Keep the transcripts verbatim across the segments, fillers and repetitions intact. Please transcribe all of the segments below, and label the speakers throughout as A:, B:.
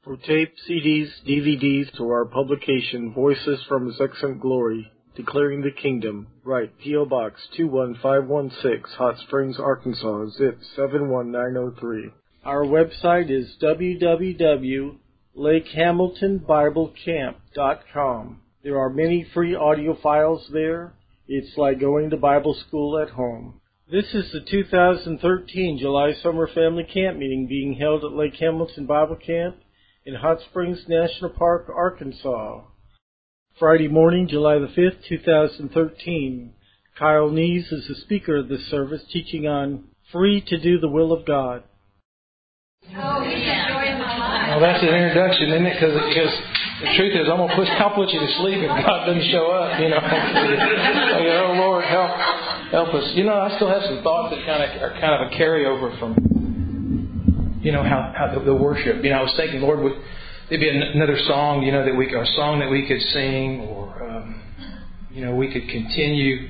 A: For tape, C Ds, D V Ds, to our publication, Voices from His Excellent Glory, Declaring the Kingdom, write P O. Box two one five one six, Hot Springs, Arkansas, zip seven one nine zero three. Our website is w w w dot lake hamilton bible camp dot com. There are many free audio files there. It's like going to Bible school at home. This is the two thousand thirteen July Summer Family Camp Meeting being held at Lake Hamilton Bible Camp in Hot Springs National Park, Arkansas. Friday morning, July the fifth, two thousand thirteen. Kyle Nees is the speaker of this service, teaching on Free to Do the Will of God.
B: Oh, he's enjoying my life.
C: Well, that's an introduction, isn't it? Because the truth is, I'm going to push, I'll put you to sleep if God doesn't show up, you know. Like, oh, Lord, help help us. You know, I still have some thoughts that kind of are kind of a carryover from, you know, how, how the, the worship. You know, I was thinking, Lord, would there be another song, you know, that we, or a song that we could sing, or, um, you know, we could continue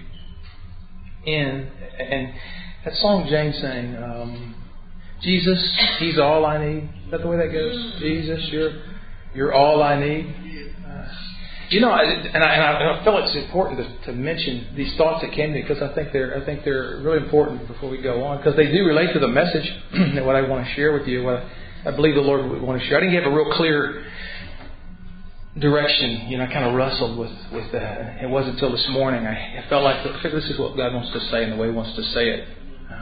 C: in. And that song Jane sang, um, Jesus, He's all I need. Is that the way that goes? Jesus, you're you're all I need. Uh, you know, I, and, I, and I feel it's important to, to mention these thoughts that came to me because I think they're I think they're really important before we go on, because they do relate to the message that what I want to share with you. What I, I believe the Lord would want to share. I didn't give a real clear direction. You know, I kind of wrestled with with that. It wasn't until this morning I, I felt like this is what God wants to say and the way He wants to say it.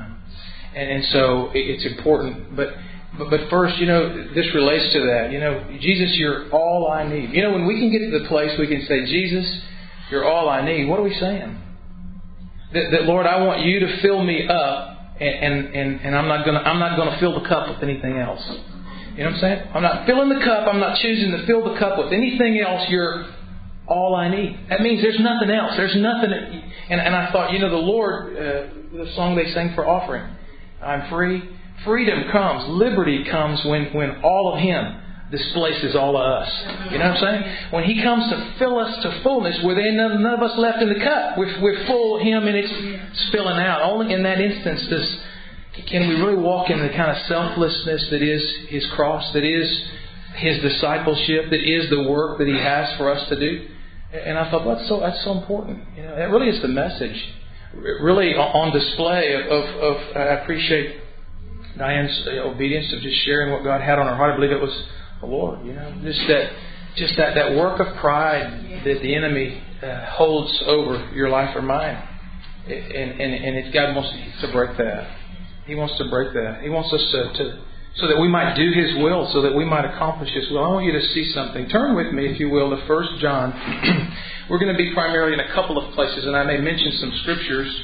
C: And, and so it's important. But, but but first, you know, this relates to that. You know, Jesus, you're all I need. You know, when we can get to the place we can say, Jesus, you're all I need, what are we saying? That, that Lord, I want you to fill me up, and, and, and, and I'm not gonna I'm not gonna fill the cup with anything else. You know what I'm saying? I'm not filling the cup, I'm not choosing to fill the cup with anything else. You're all I need. That means there's nothing else. There's nothing. And, and I thought, you know, the Lord, uh, the song they sang for offering, I'm free. Freedom comes, liberty comes when, when all of Him displaces all of us. You know what I'm saying? When He comes to fill us to fullness, where there none, none of us left in the cup. We're, we're full of Him and it's spilling out. Only in that instance does can we really walk in the kind of selflessness that is His cross, that is His discipleship, that is the work that He has for us to do. And I thought, well, that's so that's so important. You know, that really is the message. Really on display of, of, of I appreciate Diane's obedience of just sharing what God had on her heart. I believe it was the Lord, you know, just that, just that, that work of pride that the enemy uh, holds over your life or mine, and and and it's God wants to break that. He wants to break that. He wants us to, to so that we might do His will, so that we might accomplish His will. I want you to see something. Turn with me, if you will, to First John. We're going to be primarily in a couple of places, and I may mention some scriptures.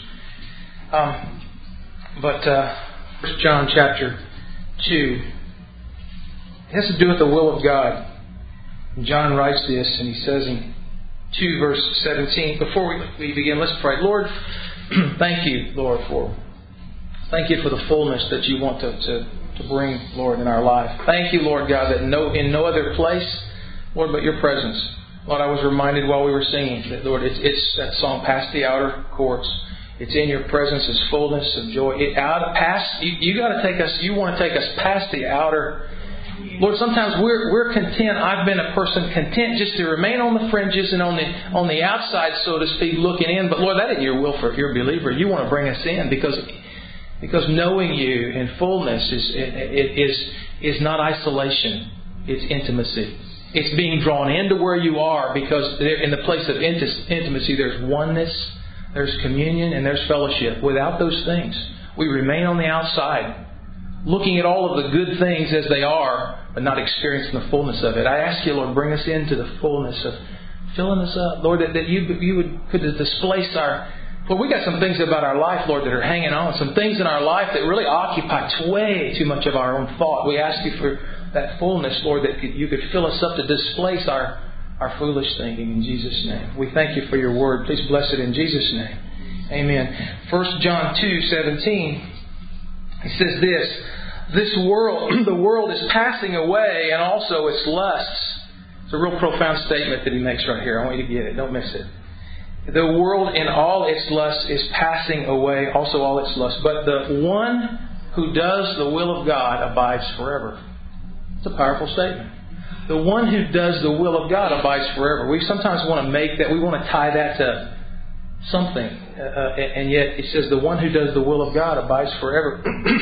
C: Um, but uh, First John chapter two, it has to do with the will of God. And John writes this, and he says in two verse seventeen. Before we, we begin, let's pray. Lord, thank you, Lord, for thank you for the fullness that you want to, to to bring, Lord, in our life. Thank you, Lord God, that no in no other place, Lord, but your presence. Lord, I was reminded while we were singing that, Lord, it's, it's that song, Past the Outer Courts. It's in your presence is fullness of joy. It out past you, you got to take us. You want to take us past the outer. Lord, sometimes we're we're content. I've been a person content just to remain on the fringes and on the on the outside, so to speak, looking in. But Lord, that isn't your will for your believer. You want to bring us in because because knowing you in fullness is it is is not isolation. It's intimacy. It's being drawn into where you are, because in the place of intimacy there's oneness, there's communion, and there's fellowship. Without those things, we remain on the outside, looking at all of the good things as they are, but not experiencing the fullness of it. I ask you, Lord, bring us into the fullness of filling us up. Lord, that, that you, you would could displace our... Well, we got some things about our life, Lord, that are hanging on. Some things in our life that really occupy way too much of our own thought. We ask you for that fullness, Lord, that you could fill us up to displace our, our foolish thinking in Jesus' name. We thank you for your word. Please bless it in Jesus' name. Amen. First John two seventeen, he says this, this world, the world is passing away, and also its lusts. It's a real profound statement that he makes right here. I want you to get it. Don't miss it. The world in all its lusts is passing away, also all its lusts. But the one who does the will of God abides forever. It's a powerful statement. the one who does the will of God abides forever. We sometimes want to make that, we want to tie that to something. Uh, and yet it says the one who does the will of God abides forever.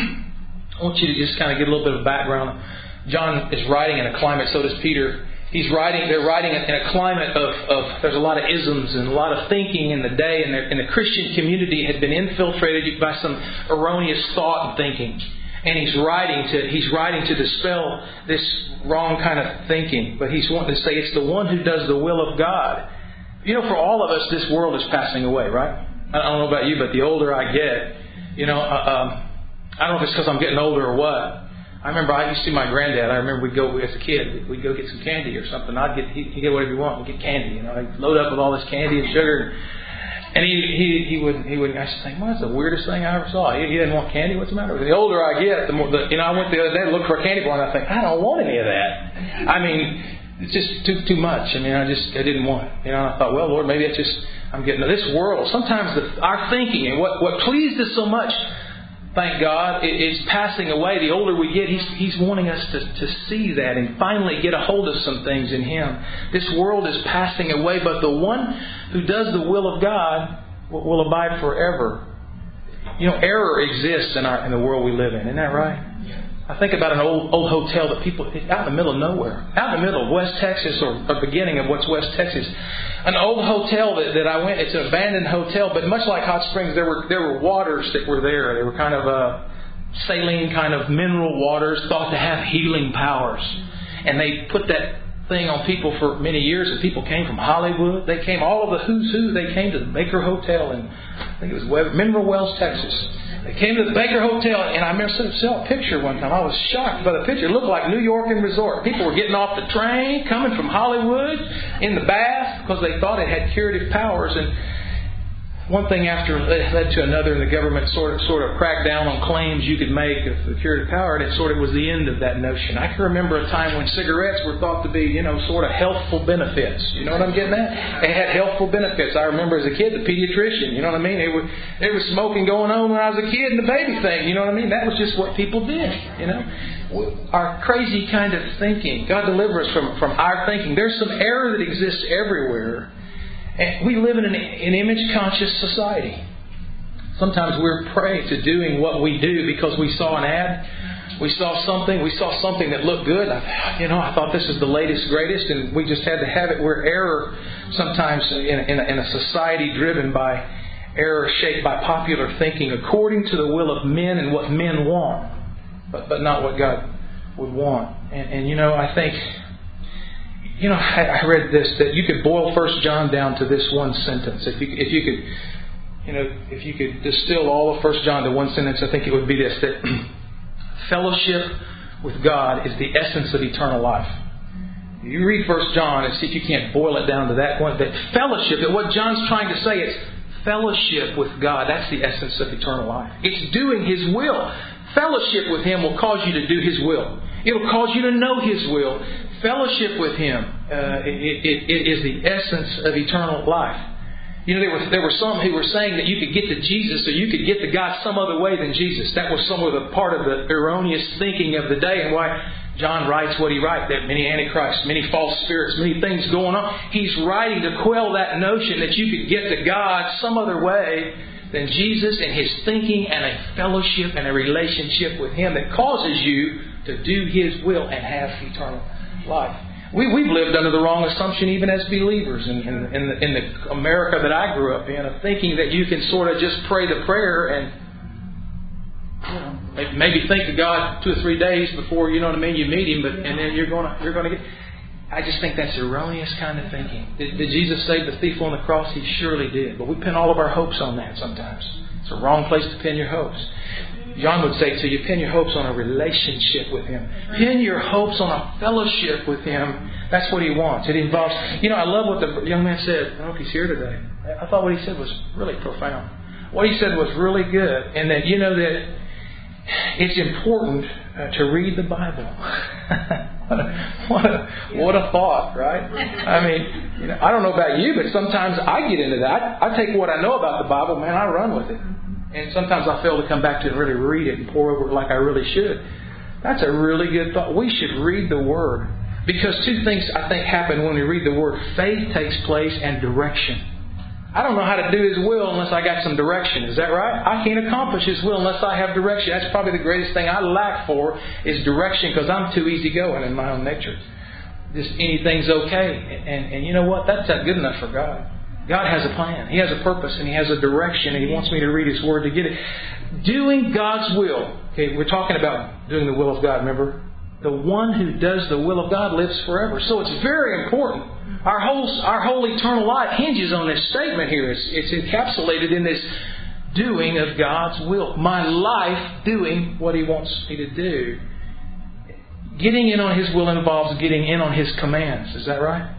C: I want you to just kind of get a little bit of background. John is writing in a climate, so does Peter. He's writing, they're writing in a climate of, of there's a lot of isms and a lot of thinking in the day, and, and the Christian community had been infiltrated by some erroneous thought and thinking. And he's writing to he's writing to dispel this wrong kind of thinking. But he's wanting to say it's the one who does the will of God. You know, for all of us, this world is passing away, right? I don't know about you, but the older I get, you know, uh, um, I don't know if it's because I'm getting older or what. I remember I used to see my granddad. I remember we'd go as a kid. We'd go get some candy or something. I'd get he'd get whatever you want. We'd get candy. You know, I'd load up with all this candy and sugar. And he he he would he would. I used to think, well, that's the weirdest thing I ever saw. He, he didn't want candy. What's the matter with it? The older I get, the more. The, you know, I went the other day to look for a candy bar, and I think I don't want any of that. I mean, it's just too too much. I mean, I just I didn't want it. You know, and I thought, well, Lord, maybe it's just I'm getting this world. Sometimes the, our thinking and what what pleased us so much. Thank God, it's passing away. The older we get, He's He's wanting us to, to see that and finally get a hold of some things in Him. This world is passing away, but the one who does the will of God will, will abide forever. You know, error exists in our in the world we live in. Isn't that right? I think about an old old hotel that people out in the middle of nowhere, out in the middle of West Texas or the beginning of what's West Texas. An old hotel that, that I went. It's an abandoned hotel, but much like Hot Springs, there were there were waters that were there. They were kind of uh, saline, kind of mineral waters, thought to have healing powers. And they put that thing on people for many years. And people came from Hollywood. They came all of the who's who. They came to the Baker Hotel in I think it was Mineral Wells, Texas. They came to the Baker Hotel, and I remember saw a picture one time. I was shocked by the picture. It looked like New York and Resort. People were getting off the train, coming from Hollywood, in the bath, because they thought it had curative powers. And one thing after led to another, and the government sort of sort of cracked down on claims you could make of the curative power, and it sort of was the end of that notion. I can remember a time when cigarettes were thought to be, you know, sort of healthful benefits. You know what I'm getting at? They had healthful benefits. I remember as a kid, the pediatrician, you know what I mean? They were they were smoking going on when I was a kid, and the baby thing, you know what I mean? That was just what people did, you know. Our crazy kind of thinking. God deliver us from, from our thinking. There's some error that exists everywhere. And we live in an, an image-conscious society. Sometimes we're prey to doing what we do because we saw an ad, we saw something, we saw something that looked good. I, you know, I thought this is the latest, greatest, and we just had to have it. We're error sometimes in, in, a, in a society driven by error, shaped by popular thinking, according to the will of men and what men want, but but not what God would want. And, and you know, I think. You know, I read this, that you could boil First John down to this one sentence. If you, if you could, you know, if you could distill all of First John to one sentence, I think it would be this, that fellowship with God is the essence of eternal life. You read First John and see if you can't boil it down to that one. That fellowship, that what John's trying to say is fellowship with God. That's the essence of eternal life. It's doing His will. Fellowship with Him will cause you to do His will. It'll cause you to know His will. Fellowship with Him uh, it, it, it is the essence of eternal life. You know, there were there were some who were saying that you could get to Jesus or you could get to God some other way than Jesus. That was some of the part of the erroneous thinking of the day, and why John writes what he writes. There are many antichrists, many false spirits, many things going on. He's writing to quell that notion that you could get to God some other way than Jesus, and His thinking and a fellowship and a relationship with Him that causes you to do His will and have eternal life. We, we've lived under the wrong assumption even as believers in, in, in, the, in the America that I grew up in, of thinking that you can sort of just pray the prayer and, you know, maybe think of God two or three days before, you know what I mean, you meet Him, but and then you're gonna you're gonna get. I just think that's erroneous kind of thinking. Did, did Jesus save the thief on the cross? He surely did. But we pin all of our hopes on that sometimes. It's a wrong place to pin your hopes. John would say to you, pin your hopes on a relationship with Him. Pin your hopes on a fellowship with Him. That's what He wants. It involves, you know, I love what the young man said. I don't know if he's here today. I thought what he said was really profound. What he said was really good. And that, you know, that it's important uh, to read the Bible. what, a, what, a, what a thought, right? I mean, you know, I don't know about you, but sometimes I get into that. I, I take what I know about the Bible, man, I run with it. And sometimes I fail to come back to it and really read it and pour over it like I really should. That's a really good thought. We should read the Word. Because two things I think happen when we read the Word. Faith takes place and direction. I don't know how to do His will unless I got some direction. Is that right? I can't accomplish His will unless I have direction. That's probably the greatest thing I lack for is direction, because I'm too easygoing in my own nature. Just anything's okay. And, and you know what? That's not good enough for God. God has a plan. He has a purpose and He has a direction, and He wants me to read His Word to get it. Doing God's will. Okay, we're talking about doing the will of God, remember? The one who does the will of God lives forever. So it's very important. Our whole, our whole eternal life hinges on this statement here. It's, it's encapsulated in this doing of God's will. My life doing what He wants me to do. Getting in on His will involves getting in on His commands. Is that right?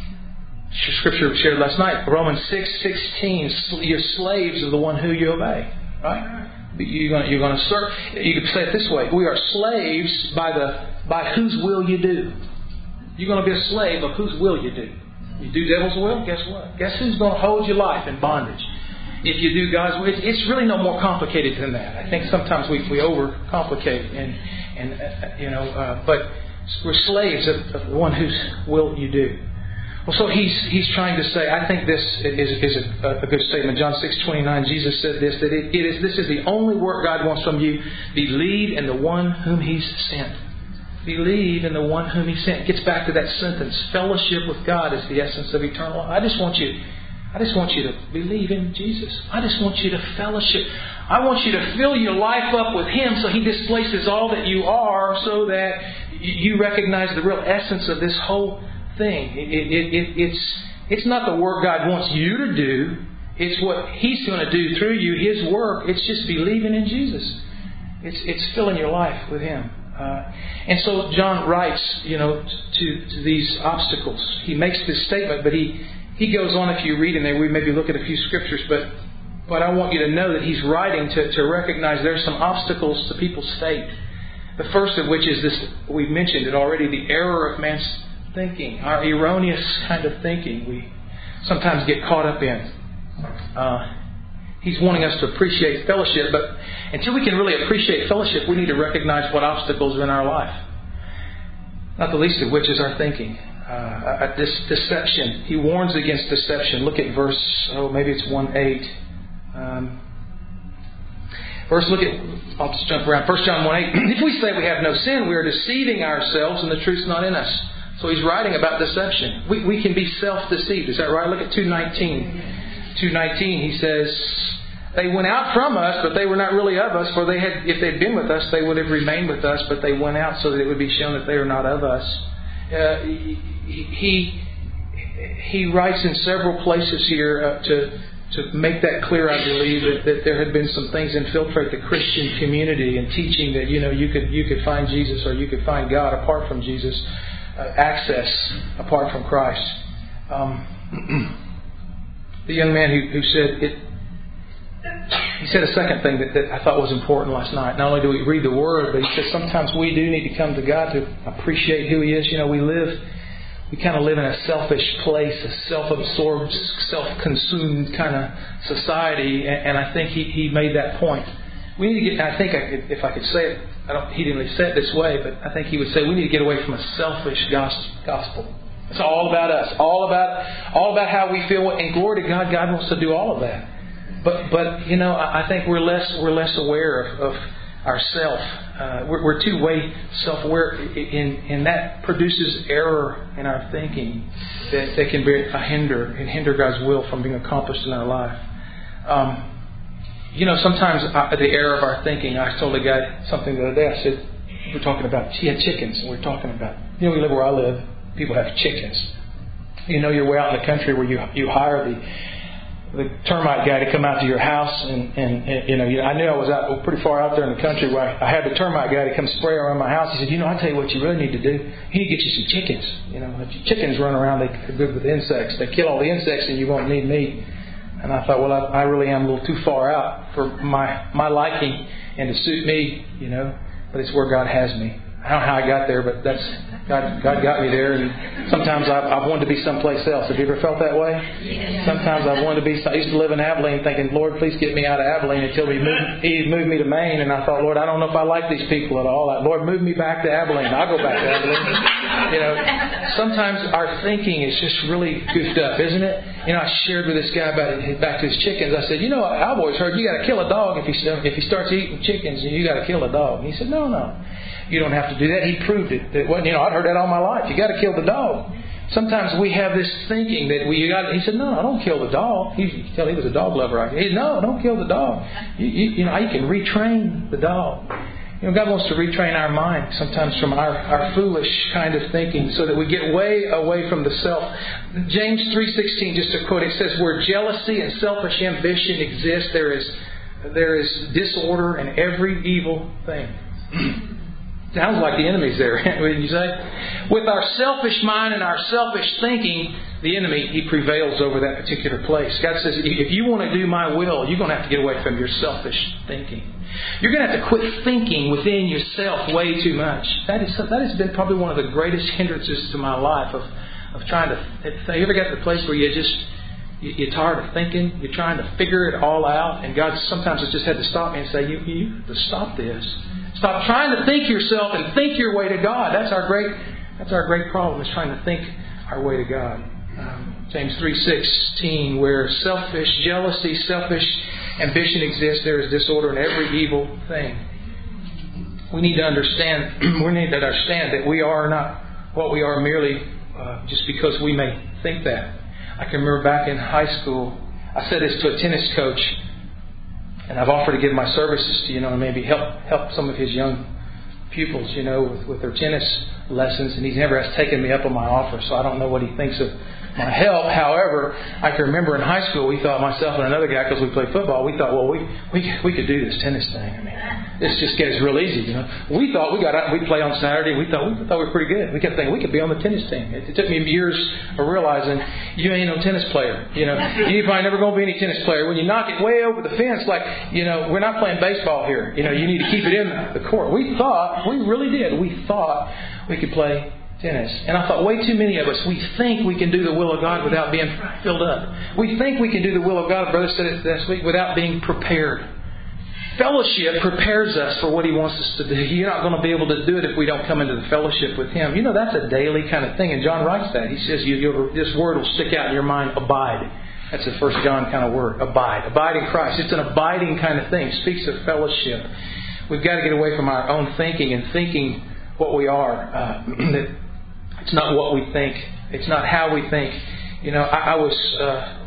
C: Scripture shared last night, Romans six sixteen. You're slaves of the one who you obey. Right? You're going to, you're going to serve. You could say it this way: we are slaves by the by whose will you do. You're going to be a slave of whose will you do. You do devil's will, guess what? Guess who's going to hold your life in bondage? If you do God's will, it's, it's really no more complicated than that. I think sometimes we we overcomplicate, and and uh, you know, uh, but we're slaves of, of the one whose will you do. Well, so he's he's trying to say, I think this is is a, a good statement. John six twenty nine, Jesus said this, that it, it is this is the only work God wants from you. Believe in the one whom He's sent. Believe in the one whom He sent. It gets back to that sentence. Fellowship with God is the essence of eternal life. I just want you, I just want you to believe in Jesus. I just want you to fellowship. I want you to fill your life up with Him so He displaces all that you are, so that you recognize the real essence of this whole thing. It, it, it, it's it's not the work God wants you to do. It's what He's going to do through you. His work. It's just believing in Jesus. It's it's filling your life with Him. Uh, and so John writes, you know, to, to these obstacles. He makes this statement, but he he goes on. If you read in there, we maybe look at a few scriptures, but but I want you to know that he's writing to, to recognize there's some obstacles to people's faith. The first of which is this, we've mentioned it already, the error of man's thinking, our erroneous kind of thinking we sometimes get caught up in. Uh, he's wanting us to appreciate fellowship, but until we can really appreciate fellowship, we need to recognize what obstacles are in our life. Not the least of which is our thinking. Uh, this deception. He warns against deception. Look at verse, oh, maybe it's one eight. Um, First, look at, I'll just jump around. First John one eight. If we say we have no sin, we are deceiving ourselves and the truth's not in us. So he's writing about deception. We, we can be self-deceived. Is that right? Look at two nineteen. two nineteen, he says, they went out from us, but they were not really of us. For they had, if they'd been with us, they would have remained with us. But they went out so that it would be shown that they are not of us. Uh, he, he writes in several places here uh, to... To make that clear, I believe that, that there had been some things infiltrate the Christian community and teaching that, you know, you could you could find Jesus or you could find God apart from Jesus, uh, access apart from Christ. Um, the young man who, who said it, he said a second thing that, that I thought was important last night. Not only do we read the Word, but he said sometimes we do need to come to God to appreciate who He is. You know, we live. We kind of live in a selfish place, a self-absorbed, self-consumed kind of society, and I think he, he made that point. We need to get. I think I could, if I could say it, I don't. He didn't really say it this way, but I think he would say we need to get away from a selfish gospel. It's all about us, all about all about how we feel. And glory to God, God wants to do all of that. But but you know, I think we're less we're less aware of, of ourself. Uh, we're, we're too way self-aware, and, and that produces error in our thinking that, that can be a hinder and hinder God's will from being accomplished in our life. Um, you know, sometimes uh, the error of our thinking. I told a guy something the other day. I said, we're talking about, he had chickens, and we're talking about, you know, we live where I live. People have chickens. You know, you're way out in the country where you you hire the the termite guy to come out to your house, and, and, and you know, I knew I was out pretty far out there in the country where I, I had the termite guy to come spray around my house. He said, you know, I'll tell you what you really need to do. You need to get you some chickens. You know, chickens run around, they're good with insects. They kill all the insects and you won't need meat. And I thought, well, I, I really am a little too far out for my, my liking and to suit me, you know, but it's where God has me. I don't know how I got there, but that's God. God got me there, and sometimes I've, I've wanted to be someplace else. Have you ever felt that way? Yeah. Sometimes I've wanted to be. I used to live in Abilene, thinking, Lord, please get me out of Abilene. Until He moved, he moved me to Maine, and I thought, Lord, I don't know if I like these people at all. Lord, move me back to Abilene. I'll go back to Abilene. You know, sometimes our thinking is just really goofed up, isn't it? You know, I shared with this guy about it, back to his chickens. I said, you know, I've always heard you got to kill a dog if he if he starts eating chickens, and you got to kill a dog. And he said, no, no, you don't have to do that. He proved it. That wasn't, you know, I'd heard that all my life. You got to kill the dog. Sometimes we have this thinking that we got. He said, "No, I don't kill the dog." He, you can tell he was a dog lover. Right? He said, "No, don't kill the dog. You, you, you know, you can retrain the dog." You know, God wants to retrain our mind sometimes from our, our foolish kind of thinking, so that we get way away from the self. James three sixteen, just a quote. It says, "Where jealousy and selfish ambition exist, there is there is disorder and every evil thing." Sounds like the enemy's there, wouldn't you say? With our selfish mind and our selfish thinking, the enemy, he prevails over that particular place. God says, if you want to do my will, you're going to have to get away from your selfish thinking. You're going to have to quit thinking within yourself way too much. That is that has been probably one of the greatest hindrances to my life of, of trying to... Have you ever got to the place where you just... You're tired of thinking. You're trying to figure it all out. And God sometimes has just had to stop me and say, you, you have to stop this. Stop trying to think yourself and think your way to God. That's our great that's our great problem, is trying to think our way to God. Um, James three sixteen, where selfish jealousy, selfish ambition exists, there is disorder in every evil thing. We need to understand, we need to understand that we are not what we are merely uh, just because we may think that. I can remember back in high school, I said this to a tennis coach. And I've offered to give my services to, you know, and maybe help help some of his young pupils, you know, with, with their tennis lessons. And he never has taken me up on my offer, so I don't know what he thinks of my help. However, I can remember in high school, we thought, myself and another guy, because we played football, we thought, well, we we we could do this tennis thing. I mean, this just gets real easy, you know. We thought we got out, we'd play on Saturday. We thought we thought we were pretty good. We kept thinking we could be on the tennis team. It, it took me years of realizing you ain't no tennis player. You know, you're probably never going to be any tennis player. When you knock it way over the fence, like, you know, we're not playing baseball here. You know, you need to keep it in the court. We thought, we really did. We thought we could play tennis. And I thought way too many of us, we think we can do the will of God without being filled up. We think we can do the will of God, Brother said it last week, without being prepared. Fellowship prepares us for what He wants us to do. You're not going to be able to do it if we don't come into the fellowship with Him. You know, that's a daily kind of thing. And John writes that. He says, you, you'll, this word will stick out in your mind, abide. That's the First John kind of word, abide. Abide in Christ. It's an abiding kind of thing. It speaks of fellowship. We've got to get away from our own thinking and thinking what we are. Uh, that It's not what we think. It's not how we think. You know, I, I was uh,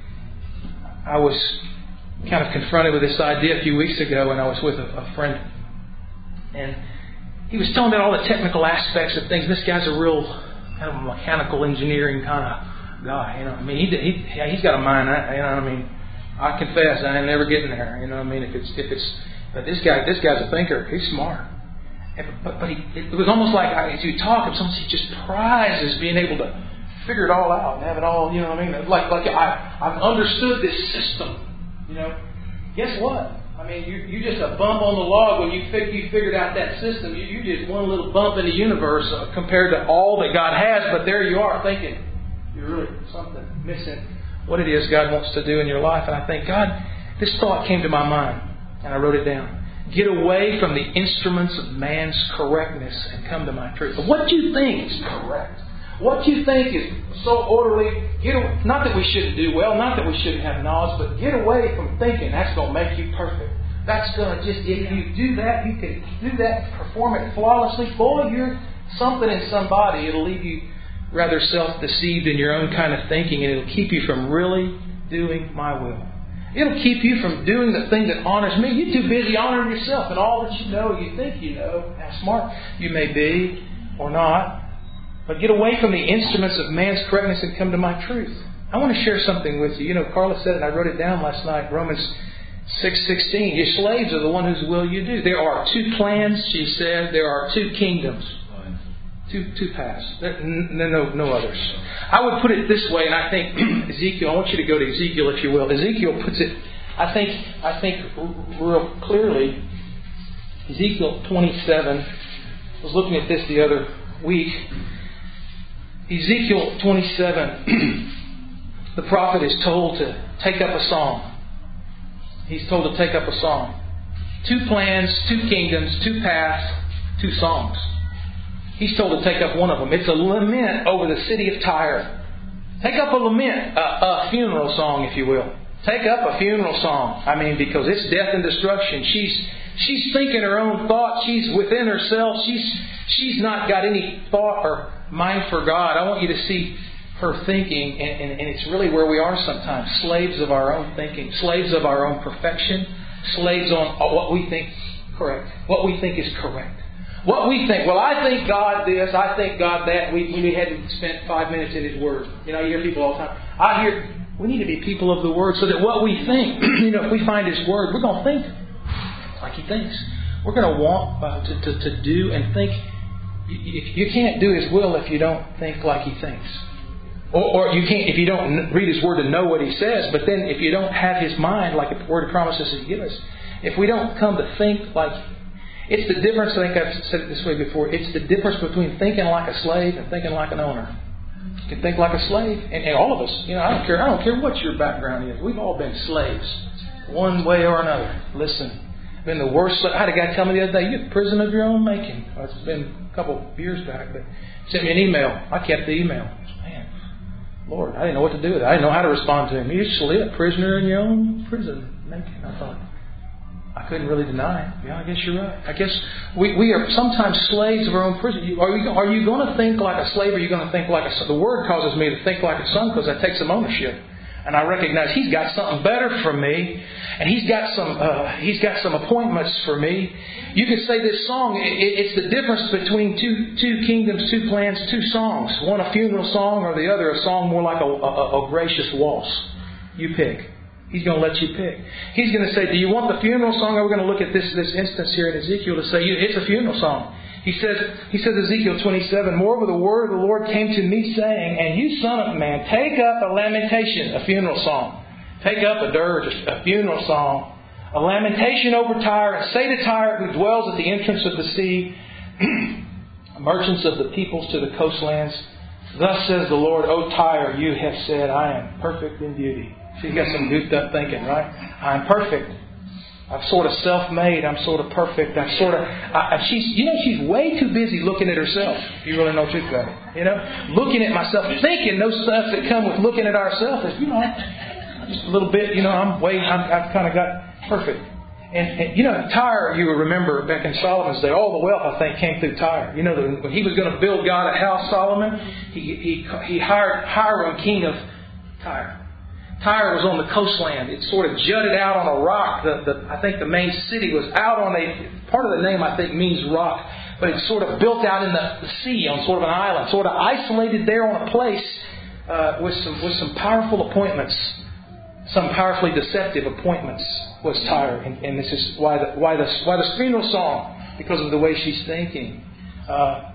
C: I was kind of confronted with this idea a few weeks ago, and I was with a, a friend, and he was telling me all the technical aspects of things. This guy's a real kind of mechanical engineering kind of guy. You know, I mean, he, he yeah, he's got a mind. I, you know, I mean, I confess, I ain't never getting there. You know, I mean, if it's if it's but this guy, this guy's a thinker. He's smart. But, but he, it was almost like as you talk, it's almost he just prizes being able to figure it all out and have it all, you know what I mean? Like, like I, I've understood this system, you know. Guess what? I mean, you, you're just a bump on the log when you fig, you figured out that system. You, you're just one little bump in the universe uh, compared to all that God has. But there you are thinking you're really something missing what it is God wants to do in your life. And I think, God, this thought came to my mind, and I wrote it down. Get away from the instruments of man's correctness and come to my truth. What you think is correct, what you think is so orderly, get away. Not that we shouldn't do well, not that we shouldn't have knowledge, but get away from thinking that's going to make you perfect. That's going to just, if you do that, you can do that, perform it flawlessly. Boy, you're something in somebody. It'll leave you rather self-deceived in your own kind of thinking, and it'll keep you from really doing my will. It'll keep you from doing the thing that honors me. You're too busy honoring yourself and all that you know, you think you know, how smart you may be or not. But get away from the instruments of man's correctness and come to my truth. I want to share something with you. You know, Carla said it, and I wrote it down last night, Romans six sixteen. Your slaves are the one whose will you do. There are two plans, she said. There are two kingdoms. Two, two paths. No, no, no others. I would put it this way, and I think Ezekiel. I want you to go to Ezekiel, if you will. Ezekiel puts it. I think. I think real clearly. Ezekiel twenty-seven. I was looking at this the other week. Ezekiel twenty-seven. The prophet is told to take up a song. He's told to take up a song. Two plans, two kingdoms, two paths, two songs. He's told to take up one of them. It's a lament over the city of Tyre. Take up a lament, a, a funeral song, if you will. Take up a funeral song. I mean, because it's death and destruction. She's she's thinking her own thoughts. She's within herself. She's she's not got any thought or mind for God. I want you to see her thinking, and, and, and it's really where we are sometimes. Slaves of our own thinking. Slaves of our own perfection. Slaves on what we think correct. What we think is correct. What we think, well, I think God this, I think God that. We, we had to spend five minutes in His Word. You know, you hear people all the time. I hear, we need to be people of the Word so that what we think, you know, if we find His Word, we're going to think like He thinks. We're going to want uh, to, to, to do and think. You, you can't do His will if you don't think like He thinks. Or, or you can't, if you don't read His Word to know what He says, but then if you don't have His mind, like the Word of promises He gives us, if we don't come to think like, it's the difference, I think I've said it this way before, it's the difference between thinking like a slave and thinking like an owner. You can think like a slave, and, and all of us, you know, I don't care, I don't care what your background is. We've all been slaves, one way or another. Listen, been the worst. I had a guy tell me the other day, you're a prison of your own making. Well, it's been a couple of years back, but he sent me an email. I kept the email. Man, Lord, I didn't know what to do with it. I didn't know how to respond to him. You just live a prisoner in your own prison making. I thought, I couldn't really deny it. Yeah, I guess you're right. I guess we, we are sometimes slaves of our own prison. You, are, you, are you going to think like a slave, or are you going to think like a son? The Word causes me to think like a son because I take some ownership. And I recognize He's got something better for me. And He's got some uh, He's got some appointments for me. You could say this song, it, it's the difference between two two kingdoms, two plans, two songs. One a funeral song, or the other a song more like a, a, a gracious waltz. You pick. He's going to let you pick. He's going to say, do you want the funeral song? Or we're going to look at this, this instance here in Ezekiel to say, it's a funeral song. He says, he says Ezekiel twenty-seven, moreover the word of the Lord came to me saying, and you son of man, take up a lamentation, a funeral song. Take up a dirge, a funeral song. A lamentation over Tyre, and say to Tyre, who dwells at the entrance of the sea, merchants of the peoples to the coastlands, thus says the Lord, O Tyre, you have said, I am perfect in beauty. She's got some goofed up thinking, right? I'm perfect. I'm sort of self-made. I'm sort of perfect. I'm sort of... I, she's, you know, she's way too busy looking at herself. If you really know truth about it. You know? Looking at myself. Thinking those stuff that come with looking at ourselves. Is, you know, just a little bit, you know, I'm way... I'm, I've kind of got perfect. And, and, you know, Tyre, you remember back in Solomon's day, all the wealth, I think, came through Tyre. You know, when he was going to build God a house, Solomon, he, he, he hired Hiram, king of Tyre. Tyre was on the coastland. It sort of jutted out on a rock. The, the, I think the main city was out on a... Part of the name, I think, means rock. But it's sort of built out in the, the sea on sort of an island. Sort of isolated there on a place uh, with some with some powerful appointments. Some powerfully deceptive appointments was Tyre. And, and this is why the, why, the, why the funeral song. Because of the way she's thinking. Uh,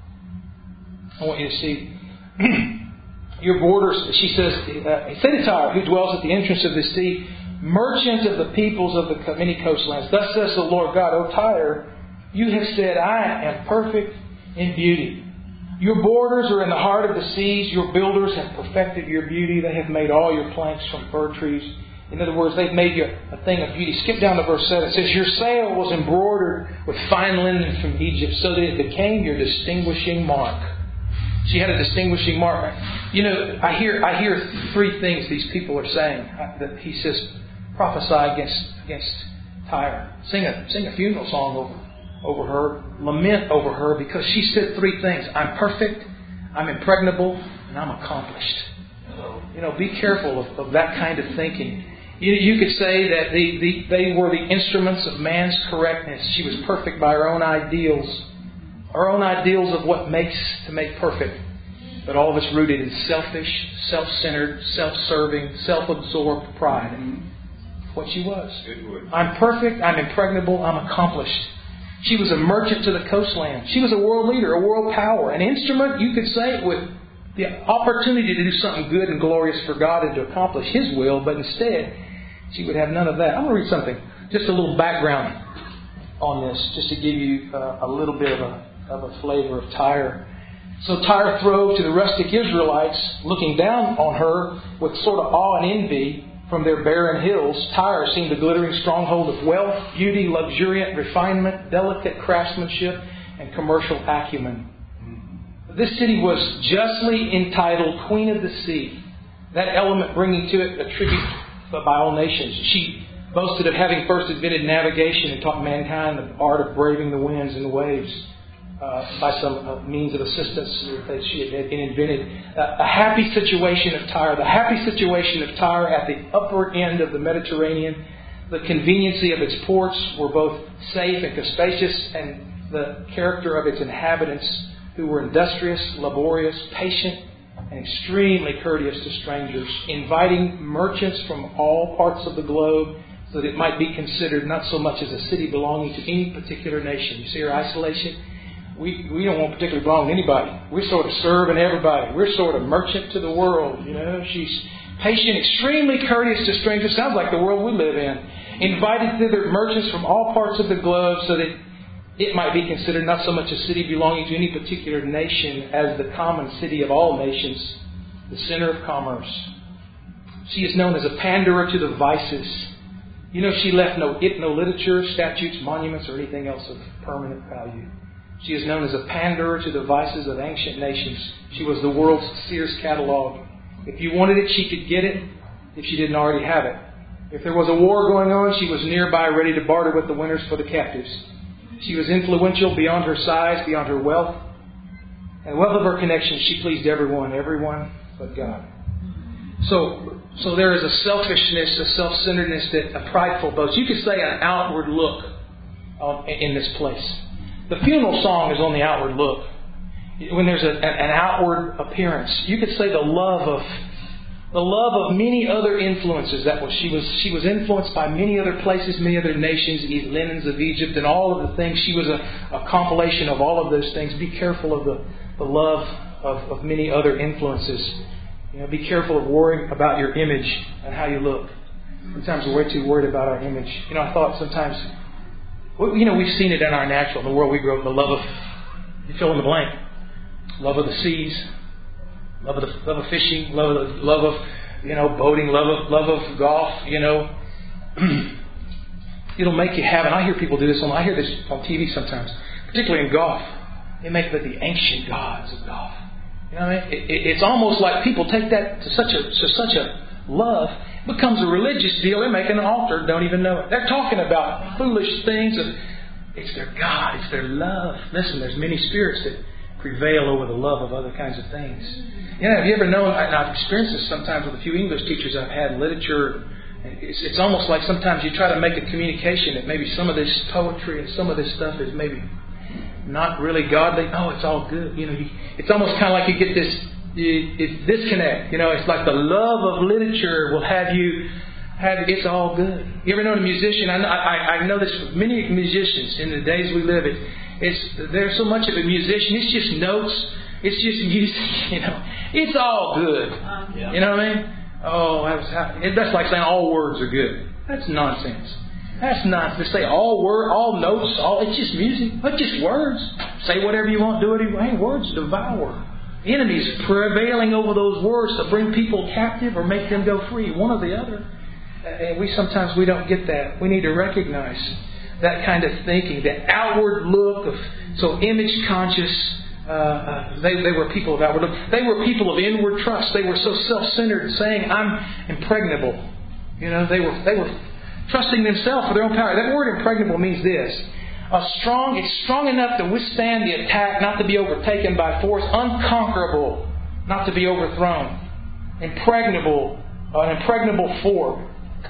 C: I want you to see... Your borders, she says, uh, say to Tyre, who dwells at the entrance of the sea, merchant of the peoples of the many coastlands. Thus says the Lord God, O Tyre, you have said, I am perfect in beauty. Your borders are in the heart of the seas. Your builders have perfected your beauty. They have made all your planks from fir trees. In other words, they've made you a thing of beauty. Skip down to verse seven. It says, your sail was embroidered with fine linen from Egypt, so that it became your distinguishing mark. She had a distinguishing mark. You know, I hear I hear three things these people are saying. That he says, prophesy against against Tyre. Sing a sing a funeral song over over her. Lament over her, because she said three things. I'm perfect, I'm impregnable, and I'm accomplished. You know, be careful of, of that kind of thinking. You, you could say that the, the, they were the instruments of man's correctness. She was perfect by her own ideals. Our own ideals of what makes to make perfect. But all of it's rooted in selfish, self-centered, self-serving, self-absorbed pride. What she was. I'm perfect, I'm impregnable, I'm accomplished. She was a merchant to the coastland. She was a world leader, a world power. An instrument, you could say, with the opportunity to do something good and glorious for God and to accomplish His will. But instead, she would have none of that. I'm going to read something. Just a little background on this. Just to give you uh, a little bit of a of a flavor of Tyre. So Tyre throve to the rustic Israelites, looking down on her with sort of awe and envy from their barren hills. Tyre seemed a glittering stronghold of wealth, beauty, luxuriant refinement, delicate craftsmanship, and commercial acumen. This city was justly entitled Queen of the Sea. That element bringing to it a tribute by all nations. She boasted of having first invented navigation and taught mankind the art of braving the winds and the waves uh, by some uh, means of assistance that she had invented. Uh, a happy situation of Tyre, the happy situation of Tyre at the upper end of the Mediterranean. The conveniency of its ports were both safe and spacious, and the character of its inhabitants, who were industrious, laborious, patient, and extremely courteous to strangers, inviting merchants from all parts of the globe so that it might be considered not so much as a city belonging to any particular nation. You see her isolation? We we don't want to particularly belong to anybody. We're sort of serving everybody. We're sort of merchant to the world. You know, she's patient, extremely courteous to strangers. Sounds like the world we live in. Invited thither merchants from all parts of the globe so that it might be considered not so much a city belonging to any particular nation as the common city of all nations, the center of commerce. She is known as a panderer to the vices. You know, she left no, no literature, statutes, monuments, or anything else of permanent value. She is known as a panderer to the vices of ancient nations. She was the world's Sears catalog. If you wanted it, she could get it if she didn't already have it. If there was a war going on, she was nearby ready to barter with the winners for the captives. She was influential beyond her size, beyond her wealth. And the wealth of her connections, she pleased everyone, everyone but God. So, so there is a selfishness, a self-centeredness, that a prideful boast. You could say an outward look um, in this place. The funeral song is on the outward look. When there's a, an outward appearance, you could say the love of the love of many other influences. That was she was she was influenced by many other places, many other nations, the linens of Egypt, and all of the things. She was a, a compilation of all of those things. Be careful of the, the love of, of many other influences. You know, be careful of worrying about your image and how you look. Sometimes we're way too worried about our image. You know, I thought sometimes, well, you know, we've seen it in our natural, in the world we grew up, the love of, you fill in the blank, love of the seas, love of the, love of fishing, love of the, love of, you know, boating, love of love of golf. You know, it'll make you have. And I hear people do this on. I hear this on T V sometimes, particularly in golf. They make it the ancient gods of golf. You know what I mean? It, it, it's almost like people take that to such a to such a love. It becomes a religious deal. They're making an altar, don't even know it. They're talking about foolish things. And it's their God. It's their love. Listen, there's many spirits that prevail over the love of other kinds of things. You know, have you ever known, and I've experienced this sometimes with a few English teachers I've had in literature. It's, it's almost like sometimes you try to make a communication that maybe some of this poetry and some of this stuff is maybe not really godly. Oh, it's all good. You know, you, it's almost kind of like you get this you, it's disconnect. You know, it's like the love of literature will have you have it's all good. You ever known a musician? I know, I, I know this with many musicians in the days we live in. It's there's so much of a musician. It's just notes. It's just music. You know, it's all good.
B: Um,
C: yeah. You know what I mean? Oh, that's how, that's like saying all words are good. That's nonsense. That's not to say all word, all notes, all it's just music. It's just words. Say whatever you want, do whatever you want. Hey, words devour. Enemies prevailing over those words to bring people captive or make them go free. One or the other. And we sometimes we don't get that. We need to recognize that kind of thinking, the outward look of so image conscious. Uh, uh, they they were people of outward look. They were people of inward trust. They were so self-centered, saying, "I'm impregnable." You know, they were they were trusting themselves for their own power. That word impregnable means this: a strong. It's strong enough to withstand the attack, not to be overtaken by force. Unconquerable, not to be overthrown. Impregnable, uh, an impregnable fort.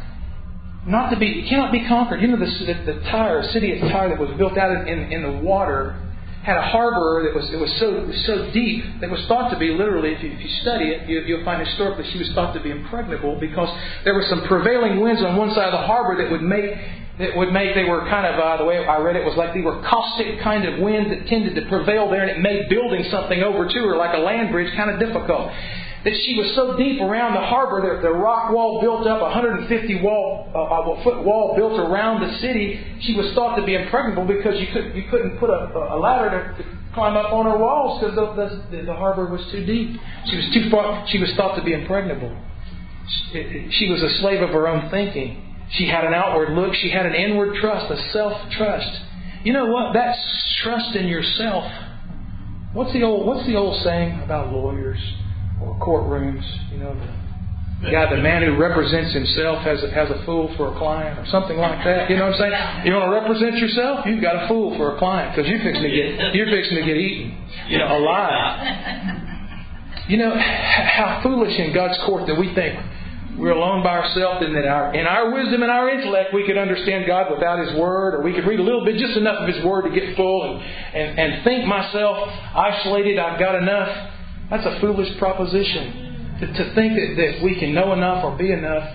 C: Not to be, it cannot be conquered. You know, the, the, the Tyre, city of Tyre that was built out in, in the water, had a harbor that was it was so so deep that was thought to be literally, if you, if you study it, you, you'll find historically she was thought to be impregnable because there were some prevailing winds on one side of the harbor that would make that would make they were kind of uh, the way I read it was like they were caustic kind of winds that tended to prevail there, and it made building something over to her like a land bridge kind of difficult. That she was so deep around the harbor that the rock wall built up, a one hundred fifty wall, uh, foot wall built around the city. She was thought to be impregnable because you could you couldn't put a, a ladder to, to climb up on her walls because the, the, the harbor was too deep. She was too far. She was thought to be impregnable. She, she was a slave of her own thinking. She had an outward look. She had an inward trust, a self trust. You know what? That trust in yourself What's the old What's the old saying about lawyers or courtrooms? You know, the guy, the man who represents himself has a, has a fool for a client, or something like that. You know what I'm saying? You want to represent yourself? You've got a fool for a client because you're fixing to get you're fixing to get eaten, you know, alive. You know how foolish in God's court that we think we're alone by ourselves, and that our, in our wisdom and our intellect we could understand God without His Word, or we could read a little bit, just enough of His Word to get full and, and, and think myself isolated, I've got enough. That's a foolish proposition. To, to think that, that we can know enough or be enough.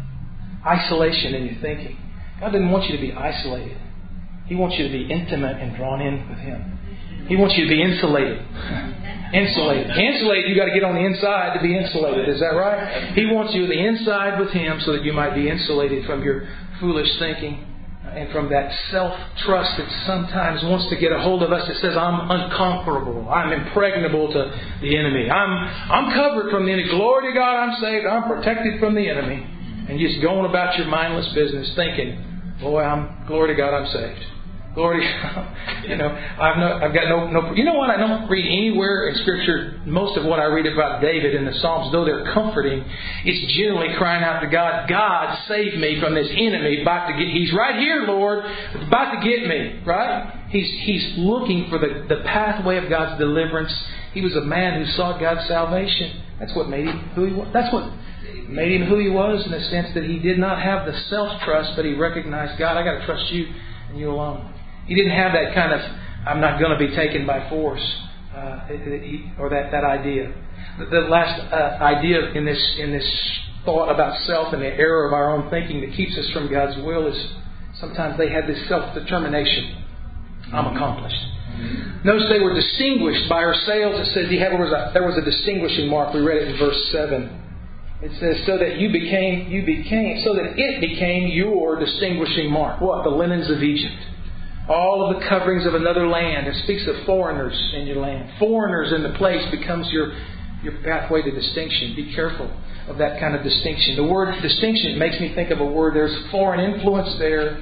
C: Isolation in your thinking. God doesn't want you to be isolated. He wants you to be intimate and drawn in with Him. He wants you to be insulated. Insulated. Insulated, you've got to get on the inside to be insulated. Is that right? He wants you on the inside with Him so that you might be insulated from your foolish thinking and from that self-trust that sometimes wants to get a hold of us that says, I'm unconquerable. I'm impregnable to the enemy. I'm I'm covered from the enemy. Glory to God, I'm saved. I'm protected from the enemy. And you're just going about your mindless business thinking, boy, I'm glory to God, I'm saved. Glory to God. You know, I've no, I've got no, no. You know what? I don't read anywhere in Scripture. Most of what I read about David in the Psalms, though they're comforting, it's generally crying out to God, God, save me from this enemy. About to get, He's right here, Lord. It's about to get me. Right? He's He's looking for the, the pathway of God's deliverance. He was a man who sought God's salvation. That's what made him who he was. That's what made him who he was, in the sense that he did not have the self-trust, but he recognized, God, I got to trust You and You alone. He didn't have that kind of, I'm not going to be taken by force, uh, or that, that idea. The, the last uh, idea in this in this thought about self and the error of our own thinking that keeps us from God's will is sometimes they had this self-determination. I'm accomplished. Mm-hmm. Notice they were distinguished by her sales. It says he had, there, was a, there was a distinguishing mark. We read it in verse seven. It says, so that you became, you became, so that it became your distinguishing mark. What? The linens of Egypt. All of the coverings of another land. It speaks of foreigners in your land. Foreigners in the place becomes your, your pathway to distinction. Be careful of that kind of distinction. The word distinction makes me think of a word. There's foreign influence there.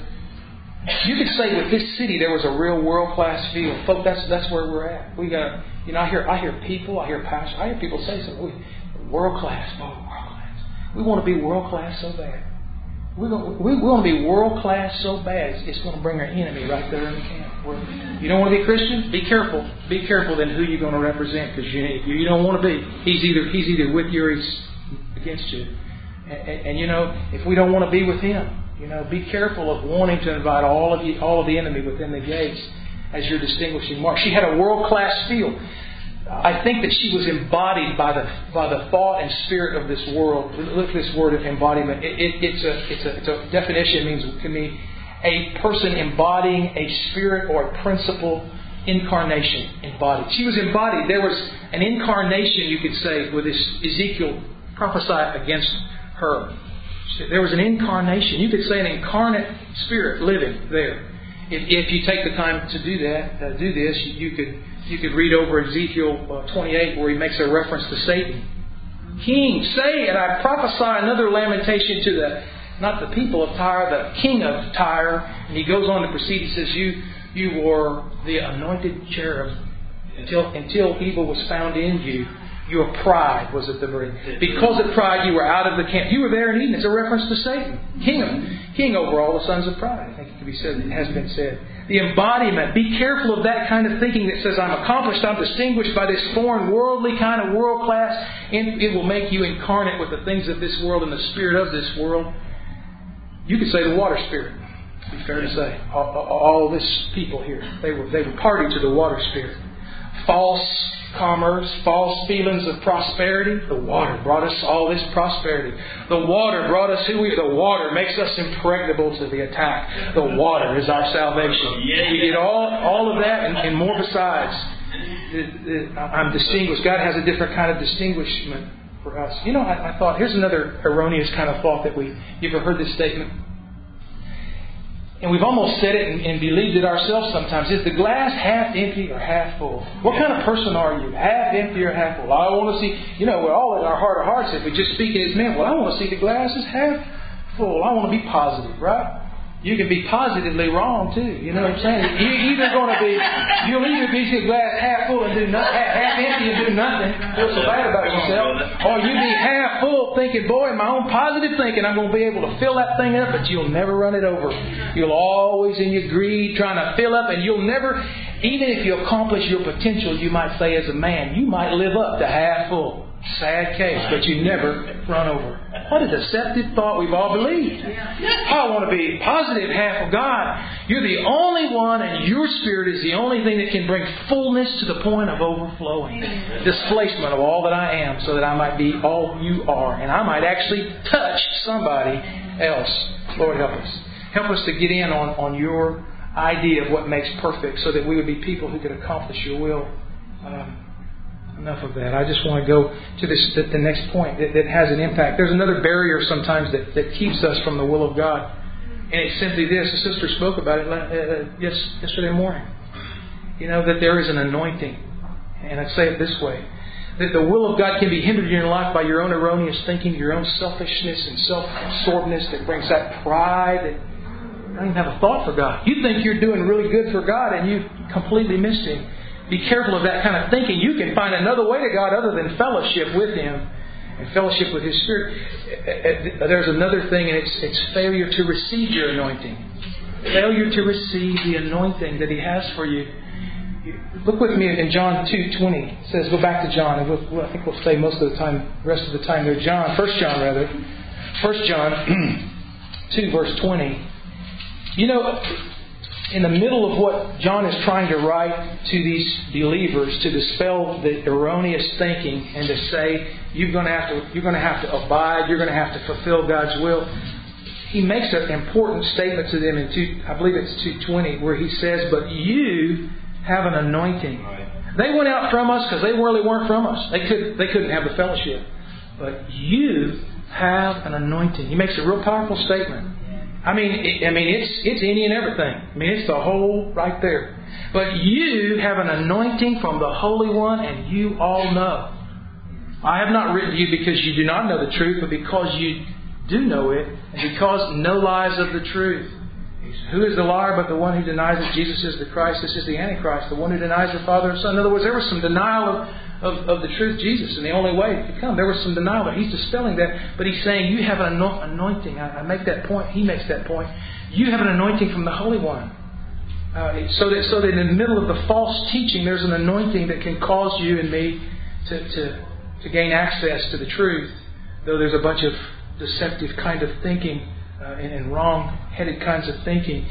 C: You could say with this city there was a real world-class feel. Folks, that's that's where we're at. We got, you know, I hear I hear people, I hear pastors, I hear people say something. World-class, oh, world-class. We want to be world-class so bad. We we want to be world class so bad it's going to bring our enemy right there in the camp. We're, you don't want to be Christian? Be careful. Be careful then who you're going to represent, because you you don't want to be. He's either he's either with you or he's against you. And, and, and you know, if we don't want to be with him, you know, be careful of wanting to invite all of you, all of the enemy within the gates as your distinguishing mark. She had a world class feel. I think that she was embodied by the by the thought and spirit of this world. Look at this word of embodiment. It, it, it's a it's a it's a definition. It means to me a person embodying a spirit or a principle. Incarnation, embodied. She was embodied. There was an incarnation, you could say, with this Ezekiel prophesied against her. There was an incarnation. You could say an incarnate spirit living there. If, if you take the time to do that, uh, do this, you, you could. You could read over Ezekiel uh, twenty-eight where he makes a reference to Satan. King, say, and I prophesy another lamentation to the, not the people of Tyre, the king of Tyre. And he goes on to proceed. He says, you you were the anointed cherub until, until evil was found in you. Your pride was at the very... Because of pride, you were out of the camp. You were there in Eden. It's a reference to Satan. King, of, king over all the sons of pride. I think it can be said. It has been said. The embodiment. Be careful of that kind of thinking that says, I'm accomplished, I'm distinguished by this foreign, worldly kind of world class. And it will make you incarnate with the things of this world and the spirit of this world. You could say the water spirit. It'd be fair to say. All, all this people here, they were, they were party to the water spirit. False commerce, false feelings of prosperity. The water brought us all this prosperity. The water brought us who we are. The water makes us impregnable to the attack. The water is our salvation. We get all, all of that and, and more besides. I'm distinguished. God has a different kind of distinguishment for us. You know, I, I thought, here's another erroneous kind of thought that we, you ever heard this statement? And we've almost said it and, and believed it ourselves sometimes. Is the glass half empty or half full? What kind of person are you? Half empty or half full? I want to see, you know, we're all in our heart of hearts, if we just speak it as men, well, I want to see the glass is half full. I want to be positive, right? you can be positively wrong too. You know what I'm saying? You're either going to be, you'll either be the glass half full and do nothing, half empty and do nothing, feel so bad about yourself, or you be half full thinking, boy, in my own positive thinking, I'm going to be able to fill that thing up, but you'll never run it over. You'll always in your greed trying to fill up, and you'll never, even if you accomplish your potential, you might say as a man, you might live up to half full. Sad case, but you never run over. What a deceptive thought we've all believed. I want to be positive half of God. You're the only one, and your Spirit is the only thing that can bring fullness to the point of overflowing. Displacement of all that I am so that I might be all you are. And I might actually touch somebody else. Lord, help us. Help us to get in on, on your idea of what makes perfect so that we would be people who could accomplish your will. Um, Enough of that. I just want to go to this the, the next point that, that has an impact. There's another barrier sometimes that, that keeps us from the will of God. And it's simply this. The sister spoke about it uh, yes, yesterday morning. You know, that there is an anointing. And I'd say it this way. That the will of God can be hindered in your life by your own erroneous thinking, your own selfishness and self-absorbedness that brings that pride that you don't even have a thought for God. You think you're doing really good for God and you completely missed Him. Be careful of that kind of thinking. You can find another way to God other than fellowship with Him and fellowship with His Spirit. There's another thing, and it's, it's failure to receive your anointing. Failure to receive the anointing that He has for you. Look with me in John two twenty. It says, go back to John. And we'll, I think we'll stay most of the time, the rest of the time there. John, First John rather. First John two verse twenty. You know, in the middle of what John is trying to write to these believers, to dispel the erroneous thinking and to say you're going to have to you're going to have to abide, you're going to have to fulfill God's will. He makes an important statement to them in two, I believe it's two twenty, where he says, "But you have an anointing." They went out from us because they really weren't from us. They could they couldn't have the fellowship. But you have an anointing. He makes a real powerful statement. I mean, it, I mean, it's it's any and everything. I mean, it's the whole right there. But you have an anointing from the Holy One, and you all know. I have not written to you because you do not know the truth, but because you do know it, and because no lies of the truth. Who is the liar but the one who denies that Jesus is the Christ? This is the Antichrist, the one who denies the Father and Son. In other words, there was some denial of, of, of the truth, Jesus, and the only way it could come. There was some denial, but He's dispelling that. But He's saying, you have an anointing. I, I make that point. He makes that point. You have an anointing from the Holy One. Uh, so, that, so that in the middle of the false teaching, there's an anointing that can cause you and me to, to, to gain access to the truth, though there's a bunch of deceptive kind of thinking uh, and, and wrong-headed kinds of thinking.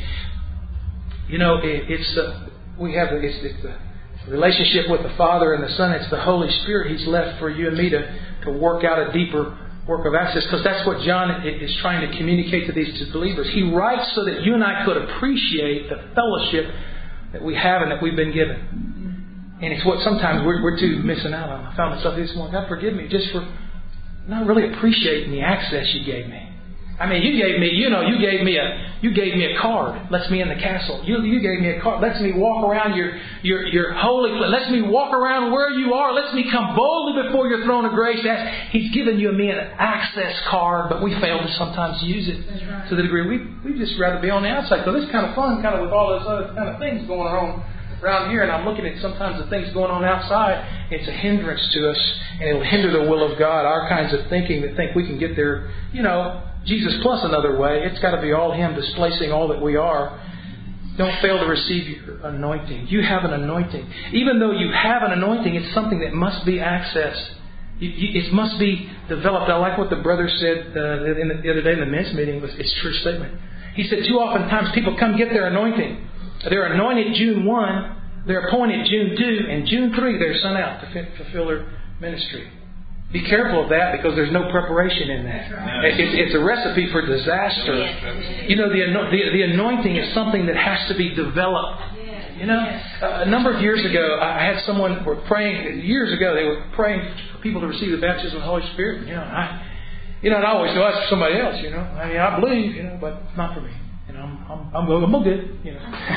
C: You know, it, it's uh, we have it's, it's the relationship with the Father and the Son. It's the Holy Spirit He's left for you and me to, to work out a deeper work of access, because that's what John is trying to communicate to these two believers. He writes so that you and I could appreciate the fellowship that we have and that we've been given. And it's what sometimes we're, we're too missing out on. I found myself this morning, God forgive me just for not really appreciating the access you gave me. I mean, you gave me, you know, you gave me a, you gave me a card, lets me in the castle. You, you gave me a card, lets me walk around your, your, your holy place, lets me walk around where you are, lets me come boldly before your throne of grace. He's given you and me an access card, but we fail to sometimes use it right. To the degree we we just rather be on the outside. So this is kind of fun, kind of with all those other kind of things going on around here, and I'm looking at sometimes the things going on outside. It's a hindrance to us, and it'll hinder the will of God. Our kinds of thinking that think we can get there, you know, Jesus plus another way. It's got to be all Him displacing all that we are. Don't fail to receive your anointing. You have an anointing. Even though you have an anointing, it's something that must be accessed. It must be developed. I like what the brother said uh, in the, the other day in the men's meeting. It was it's a true statement. He said, too often times people come get their anointing. They're anointed June first. They're appointed June second. And June third they're sent out to fulfill their ministry. Be careful of that, because there's no preparation in that. Right. It's, it's a recipe for disaster. Yes. You know, the, the the anointing is something that has to be developed. You know, uh, a number of years ago, I had someone were praying. Years ago, they were praying for people to receive the baptism of the Holy Spirit. You know, I, you know, and I always go ask for somebody else. You know, I mean, I believe, you know, but not for me. You know, I'm I'm I'm, I'm good. You know.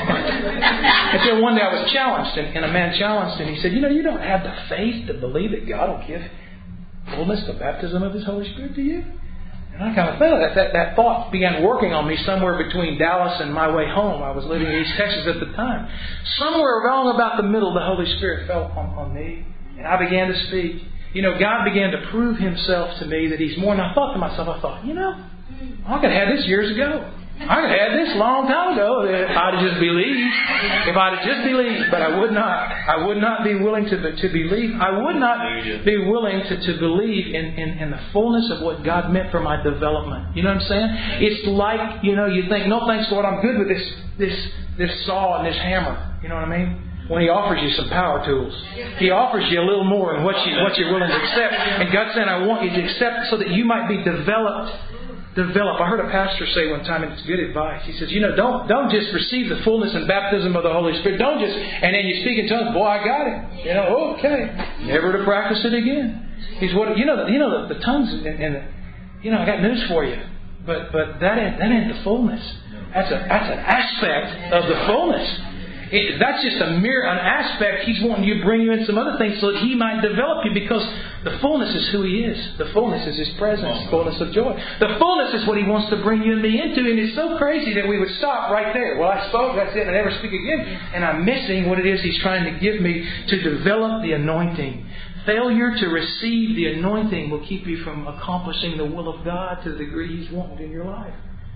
C: And so one day I was challenged, and, and a man challenged, and he said, you know, you don't have the faith to believe that God will give fullness, the baptism of His Holy Spirit to you? And I kind of felt that, that that thought began working on me somewhere between Dallas and my way home. I was living in East Texas at the time. Somewhere wrong about the middle, the Holy Spirit fell on, on me. And I began to speak. You know, God began to prove Himself to me that He's more. And I thought to myself, I thought, you know, I could have had this years ago. I could have had this a long time ago if I'd just believed. If I'd just believed, but I would not. I would not be willing to to believe. I would not be willing to, to believe in, in, in the fullness of what God meant for my development. You know what I'm saying? It's like, you know, you think, no thanks Lord, I'm good with this this this saw and this hammer. You know what I mean? When He offers you some power tools, He offers you a little more than what you what you're willing to accept. And God's saying, I want you to accept so that you might be developed. Develop. I heard a pastor say one time, and it's good advice. He says, you know, don't don't just receive the fullness and baptism of the Holy Spirit. Don't just, and then you speak in tongues. Boy, I got it. You know, okay. Never to practice it again. He's what you know. You know the, the tongues, and, and you know, I got news for you. But but that ain't that ain't the fullness. That's a that's an aspect of the fullness. It, that's just a mere an aspect. He's wanting you to bring you in some other things so that He might develop you, because the fullness is who He is. The fullness is His presence, fullness of joy. The fullness is what He wants to bring you and me into. And it's so crazy that we would stop right there. Well, I spoke, that's it, and I never speak again. And I'm missing what it is He's trying to give me to develop the anointing. Failure to receive the anointing will keep you from accomplishing the will of God to the degree He's wanted in your life.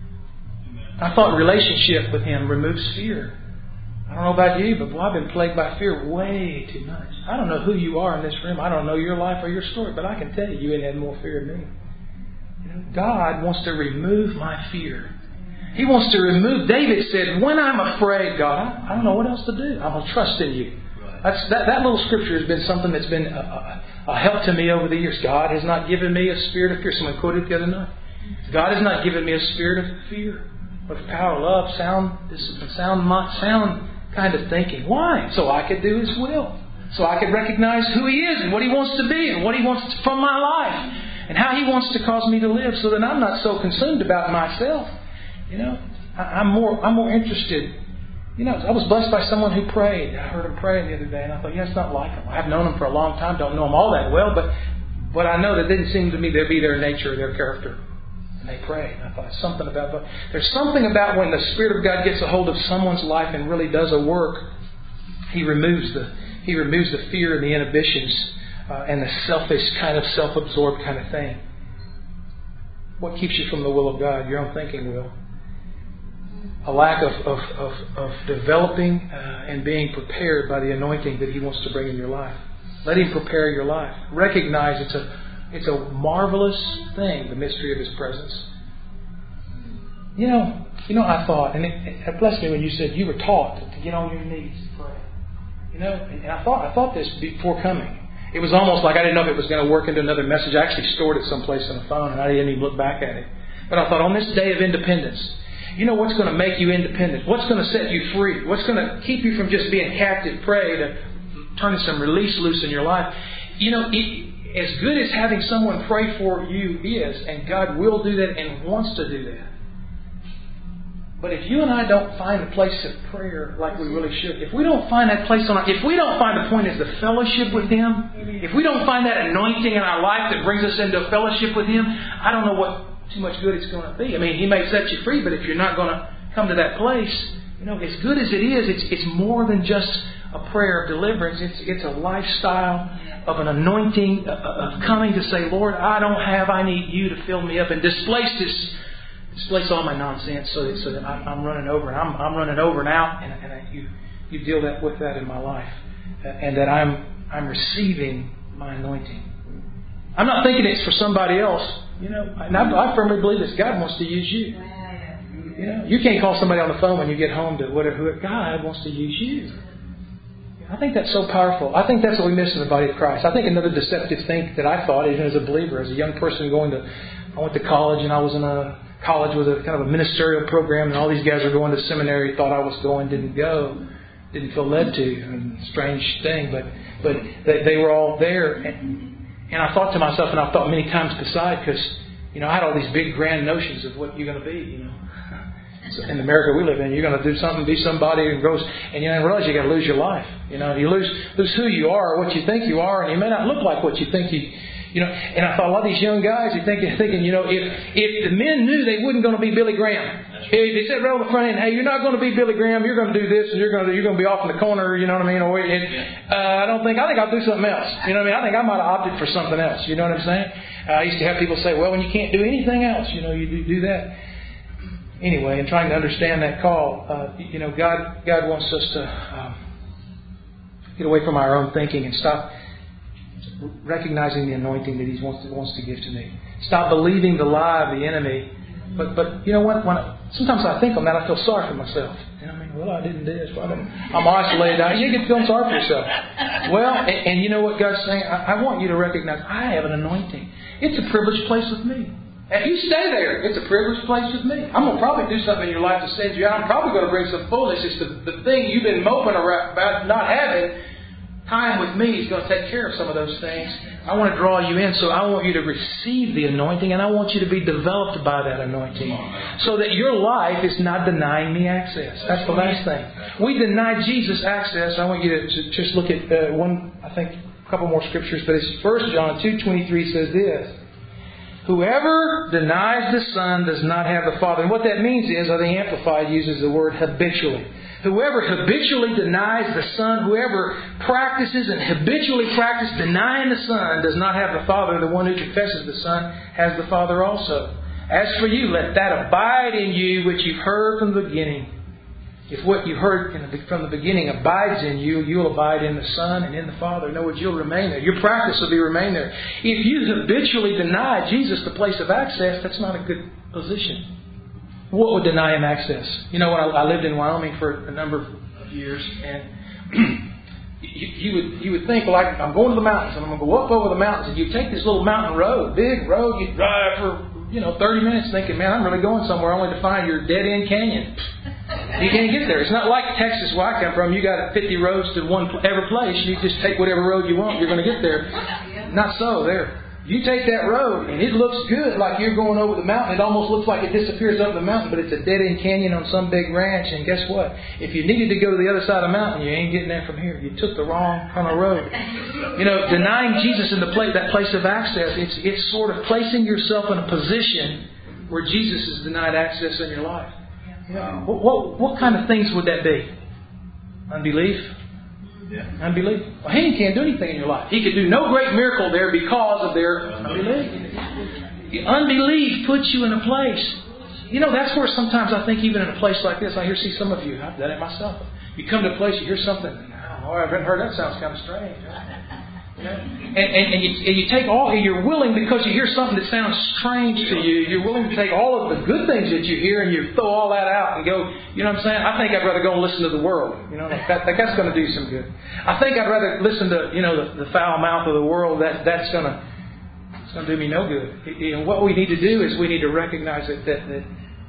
C: I thought relationship with Him removes fear. I don't know about you, but boy, I've been plagued by fear way too much. I don't know who you are in this room. I don't know your life or your story, but I can tell you, you ain't had more fear than me. You know, God wants to remove my fear. He wants to remove. David said, when I'm afraid, God, I, I don't know what else to do. I'm going to trust in you. That's, that, that little scripture has been something that's been a, a, a help to me over the years. God has not given me a spirit of fear. Someone quoted it the other night. God has not given me a spirit of fear, but of power, love, sound discipline, sound mind, sound kind of thinking. Why? So I could do His will. So I could recognize who He is and what He wants to be and what He wants from my life and how He wants to cause me to live, so that I'm not so consumed about myself. You know, I, I'm more I'm more interested. You know, I was blessed by someone who prayed. I heard him praying the other day, and I thought, yeah, it's not like him. I've known him for a long time, don't know him all that well, but but I know that it didn't seem to me to be their nature or their character. They pray. I thought something about that. There's something about when the Spirit of God gets a hold of someone's life and really does a work. He removes the He removes the fear and the inhibitions uh, and the selfish kind of self-absorbed kind of thing. What keeps you from the will of God? Your own thinking will. A lack of of, of, of developing uh, and being prepared by the anointing that He wants to bring in your life. Let Him prepare your life. Recognize it's a It's a marvelous thing, the mystery of His presence. You know, you know, I thought, and it, it blessed me when you said you were taught to get on your knees and pray. You know, and I thought, I thought this before coming. It was almost like I didn't know if it was going to work into another message. I actually stored it someplace on the phone, and I didn't even look back at it. But I thought, on this day of independence, you know what's going to make you independent? What's going to set you free? What's going to keep you from just being captive prey to turning some release loose in your life? You know, it, as good as having someone pray for you is, and God will do that and wants to do that. But if you and I don't find a place of prayer like we really should, if we don't find that place on our, if we don't find the point is the fellowship with Him, if we don't find that anointing in our life that brings us into a fellowship with Him, I don't know what too much good it's going to be. I mean, He may set you free, but if you're not going to come to that place, you know, as good as it is, it's it's more than just a prayer of deliverance. It's it's a lifestyle of an anointing, of coming to say, Lord, I don't have, I need You to fill me up and displace this, displace all my nonsense, so that, so that I'm, I'm running over and I'm I'm running over and out, and, and I, You You deal that with that in my life, and that I'm I'm receiving my anointing. I'm not thinking it's for somebody else, you know. And I, I firmly believe this. God wants to use you. You know, you can't call somebody on the phone when you get home to whatever. God wants to use you. I think that's so powerful. I think that's what we miss in the body of Christ. I think another deceptive thing that I thought, even as a believer, as a young person going to, I went to college and I was in a college with a kind of a ministerial program, and all these guys were going to seminary, thought I was going, didn't go, didn't feel led to. I mean, strange thing, but but they, they were all there, and, and I thought to myself, and I've thought many times beside, because you know I had all these big grand notions of what you're going to be, you know. In America we live in, you're going to do something, be somebody, and goes, and you realize you got to lose your life. You know, you lose lose who you are, what you think you are, and you may not look like what you think you You know, and I thought a lot of these young guys are thinking, thinking, you know, if if the men knew they wasn't going to be Billy Graham, if they said right on the front end, hey, you're not going to be Billy Graham, you're going to do this, and you're going to you're going to be off in the corner, you know what I mean? Or it, uh, I don't think I think I'll do something else. You know what I mean? I think I might have opted for something else. You know what I'm saying? Uh, I used to have people say, well, when you can't do anything else, you know, you do, do that. Anyway, in trying to understand that call, uh, you know, God God wants us to um, get away from our own thinking and stop recognizing the anointing that He wants to, wants to give to me. Stop believing the lie of the enemy. But but you know what? When I, sometimes I think on that, I feel sorry for myself. You know what I mean? Well, I didn't do this. Well, I didn't. I'm isolated. You get feeling sorry for yourself. Well, and, and you know what God's saying? I, I want you to recognize I have an anointing. It's a privileged place with me. If you stay there, it's a privileged place with me. I'm going to probably do something in your life to send you out. I'm probably going to bring some fullness. It's the, the thing you've been moping about not having. Time with me is going to take care of some of those things. I want to draw you in, so I want you to receive the anointing, and I want you to be developed by that anointing, so that your life is not denying me access. That's the last thing. We deny Jesus access. I want you to just look at uh, one, I think, a couple more scriptures, but it's First John two twenty-three says this. Whoever denies the Son does not have the Father. And what that means is, or the Amplified uses the word habitually. Whoever habitually denies the Son, whoever practices and habitually practices denying the Son does not have the Father. The one who confesses the Son has the Father also. As for you, let that abide in you which you've heard from the beginning. If what you heard in the, from the beginning abides in you, you'll abide in the Son and in the Father. In other words, you'll remain there. Your practice will be remain there. If you habitually deny Jesus the place of access, that's not a good position. What would deny Him access? You know, when I, I lived in Wyoming for a number of years, and you, you would you would think, well, I, I'm going to the mountains, and I'm going to go up over the mountains, and you take this little mountain road, big road, you drive for you know thirty minutes, thinking, man, I'm really going somewhere, only to find your dead end canyon. You can't get there. It's not like Texas, where I come from. You got fifty roads to one every place. You just take whatever road you want. You're going to get there. Not so there. You take that road, and it looks good, like you're going over the mountain. It almost looks like it disappears up the mountain, but it's a dead-end canyon on some big ranch. And guess what? If you needed to go to the other side of the mountain, you ain't getting there from here. You took the wrong kind of road. You know, denying Jesus in the place, that place of access, it's it's sort of placing yourself in a position where Jesus is denied access in your life. You know, what, what what kind of things would that be? Unbelief. Yeah. Unbelief. Well, He can't do anything in your life. He could do no great miracle there because of their unbelief. Unbelief puts you in a place. You know, that's where sometimes I think even in a place like this, I hear see some of you, I've done it myself. You come to a place, you hear something, I don't know, I've heard that sounds kind of strange. You know? And, and, and, you, and you take all, and you're willing, because you hear something that sounds strange to you, you're willing to take all of the good things that you hear and you throw all that out and go, you know what I'm saying? I think I'd rather go and listen to the world. You know, like that, like that's going to do some good. I think I'd rather listen to, you know, the, the foul mouth of the world. That that's going to it's going to do me no good. You know, what we need to do is we need to recognize that that, that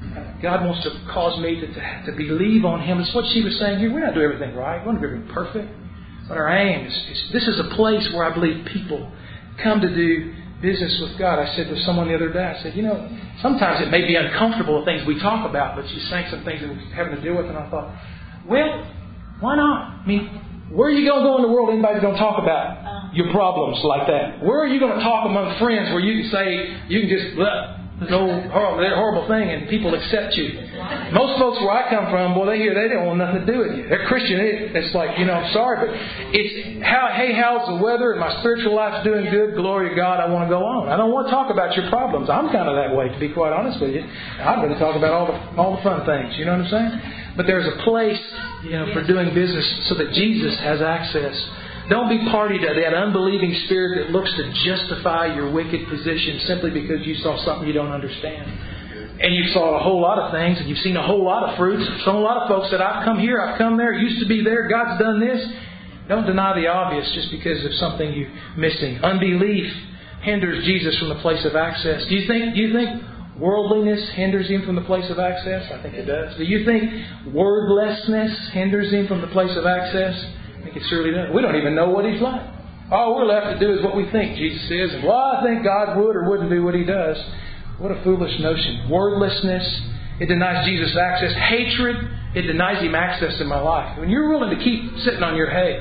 C: God wants to cause me to, to to believe on Him. It's what she was saying here. We're not doing everything right. We're not doing everything perfect. But our aim is, is, this is a place where I believe people come to do business with God. I said to someone the other day, I said, you know, sometimes it may be uncomfortable the things we talk about, but she's saying some things that we're having to deal with. And I thought, well, why not? I mean, where are you going to go in the world anybody's going to talk about your problems like that? Where are you going to talk among friends where you can say, you can just, blah, this old horrible, horrible thing, and people accept you? Most folks where I come from, boy, they hear they don't want nothing to do with you. They're Christian. It's like, you know, I'm sorry, but it's, how, hey, how's the weather? My spiritual life's doing good. Glory to God. I want to go on. I don't want to talk about your problems. I'm kind of that way, to be quite honest with you. I'd rather talk about all the all the fun things. You know what I'm saying? But there's a place, you know, for doing business so that Jesus has access. Don't be party to that unbelieving spirit that looks to justify your wicked position simply because you saw something you don't understand. And you saw a whole lot of things, and you've seen a whole lot of fruits. So a lot of folks said, I've come here, I've come there, used to be there, God's done this. Don't deny the obvious just because of something you're missing. Unbelief hinders Jesus from the place of access. Do you think, do you think worldliness hinders Him from the place of access? I think it does. Do you think wordlessness hinders Him from the place of access? I think it surely does. We don't even know what He's like. All we're left to do is what we think Jesus is. And, well, I think God would or wouldn't do what He does. What a foolish notion. Wordlessness, it denies Jesus access. Hatred, it denies Him access in my life. When you're willing to keep sitting on your hay,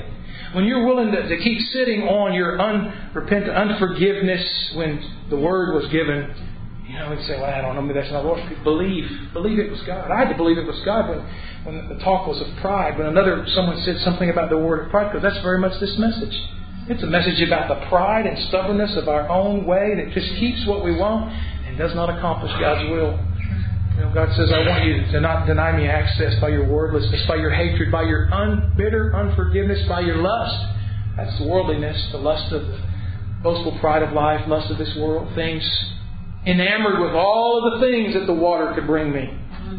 C: when you're willing to, to keep sitting on your unrepentant unforgiveness when the word was given, you know, and say, well, I don't know, maybe that's not what. Believe. Believe it was God. I had to believe it was God when, when the talk was of pride. When another, someone said something about the word of pride, because that's very much this message. It's a message about the pride and stubbornness of our own way that just keeps what we want and does not accomplish God's will. You know, God says, I want you to not deny me access by your wordlessness, by your hatred, by your unbitter unforgiveness, by your lust. That's worldliness, the lust of the boastful pride of life, lust of this world, things enamored with all of the things that the water could bring me.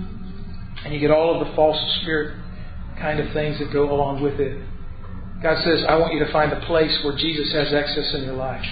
C: And you get all of the false spirit kind of things that go along with it. God says, I want you to find a place where Jesus has access in your life.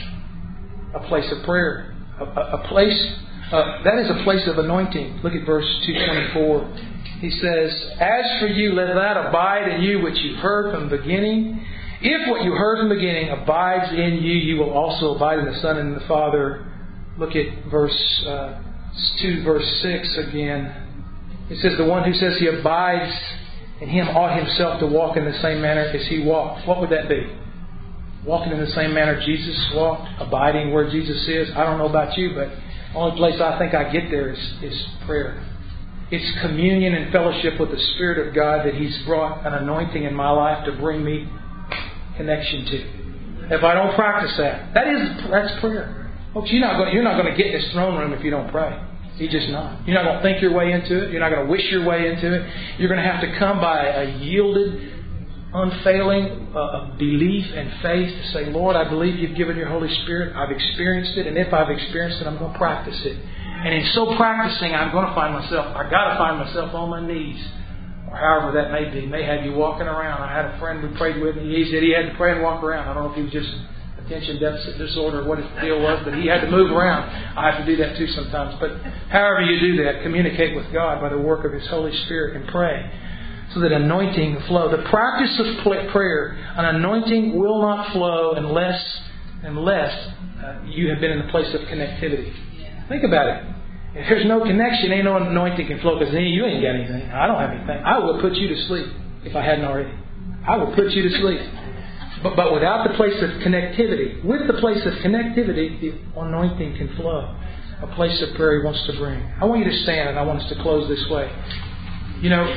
C: A place of prayer. A, a, a place, uh, that is a place of anointing. Look at verse two twenty-four. He says, as for you, let that abide in you which you've heard from the beginning. If what you heard from the beginning abides in you, you will also abide in the Son and in the Father. Look at verse uh, two, verse six again. It says, the one who says he abides in Him ought himself to walk in the same manner as He walked. What would that be? Walking in the same manner Jesus walked, abiding where Jesus is. I don't know about you, but the only place I think I get there is, is prayer. It's communion and fellowship with the Spirit of God that He's brought an anointing in my life to bring me connection to. If I don't practice that, that is that's prayer. Folks, you're not going, you're not going to get in His throne room if you don't pray. You're just not. You're not going to think your way into it. You're not going to wish your way into it. You're going to have to come by a yielded, unfailing uh, belief and faith to say, Lord, I believe You've given Your Holy Spirit. I've experienced it. And if I've experienced it, I'm going to practice it. And in so practicing, I'm going to find myself, I've got to find myself on my knees. Or however that may be. May have you walking around. I had a friend we prayed with, and he said he had to pray and walk around. I don't know if he was just attention deficit disorder, what his deal was, but he had to move around. I have to do that too sometimes. But however you do that, communicate with God by the work of His Holy Spirit and pray so that anointing will flow. The practice of prayer, an anointing will not flow unless unless uh, you have been in a place of connectivity. Think about it. If there's no connection, ain't no anointing can flow because you ain't got anything. I don't have anything. I will put you to sleep if I hadn't already. I will put you to sleep. But, but without the place of connectivity, with the place of connectivity, the anointing can flow. A place of prayer He wants to bring. I want you to stand and I want us to close this way. You know,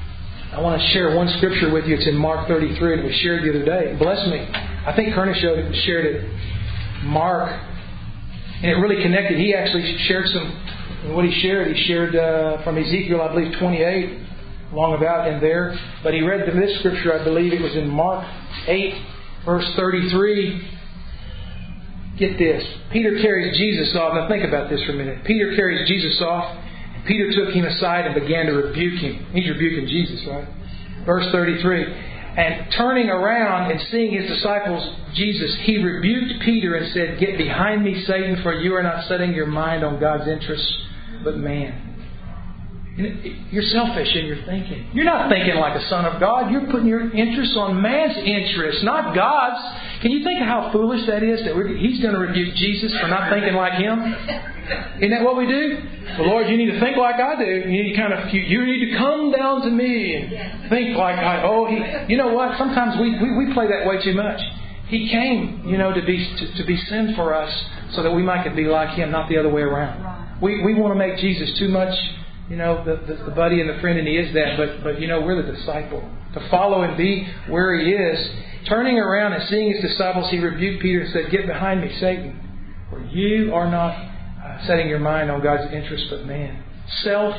C: I want to share one scripture with you. It's in Mark thirty-three and it was shared the other day. Bless me. I think Curtis showed it, shared it. Mark. And it really connected. He actually shared some, what he shared, he shared uh, from Ezekiel, I believe, twenty-eight. Long about in there. But he read this scripture, I believe it was in Mark eight, verse thirty-three. Get this. Peter carries Jesus off. Now think about this for a minute. Peter carries Jesus off. And Peter took Him aside and began to rebuke Him. He's rebuking Jesus, right? Verse thirty-three. And turning around and seeing His disciples, Jesus, He rebuked Peter and said, get behind me, Satan, for you are not setting your mind on God's interests, but man. You're selfish in your thinking. You're not thinking like a son of God. You're putting your interests on man's interests, not God's. Can you think of how foolish that is? That we're, He's going to rebuke Jesus for not thinking like Him? Isn't that what we do? Well, Lord, you need to think like I do. You need to kind of, you, you need to come down to me and think like I. Oh, he. You know what? Sometimes we, we, we play that way too much. He came, you know, to be to, to be sin for us, so that we might be like Him, not the other way around. We we want to make Jesus too much. You know, the, the, the buddy and the friend, and He is that. But, but you know, we're the disciple. To follow and be where He is. Turning around and seeing His disciples, He rebuked Peter and said, get behind me, Satan. For you are not uh, setting your mind on God's interest, but man. Self,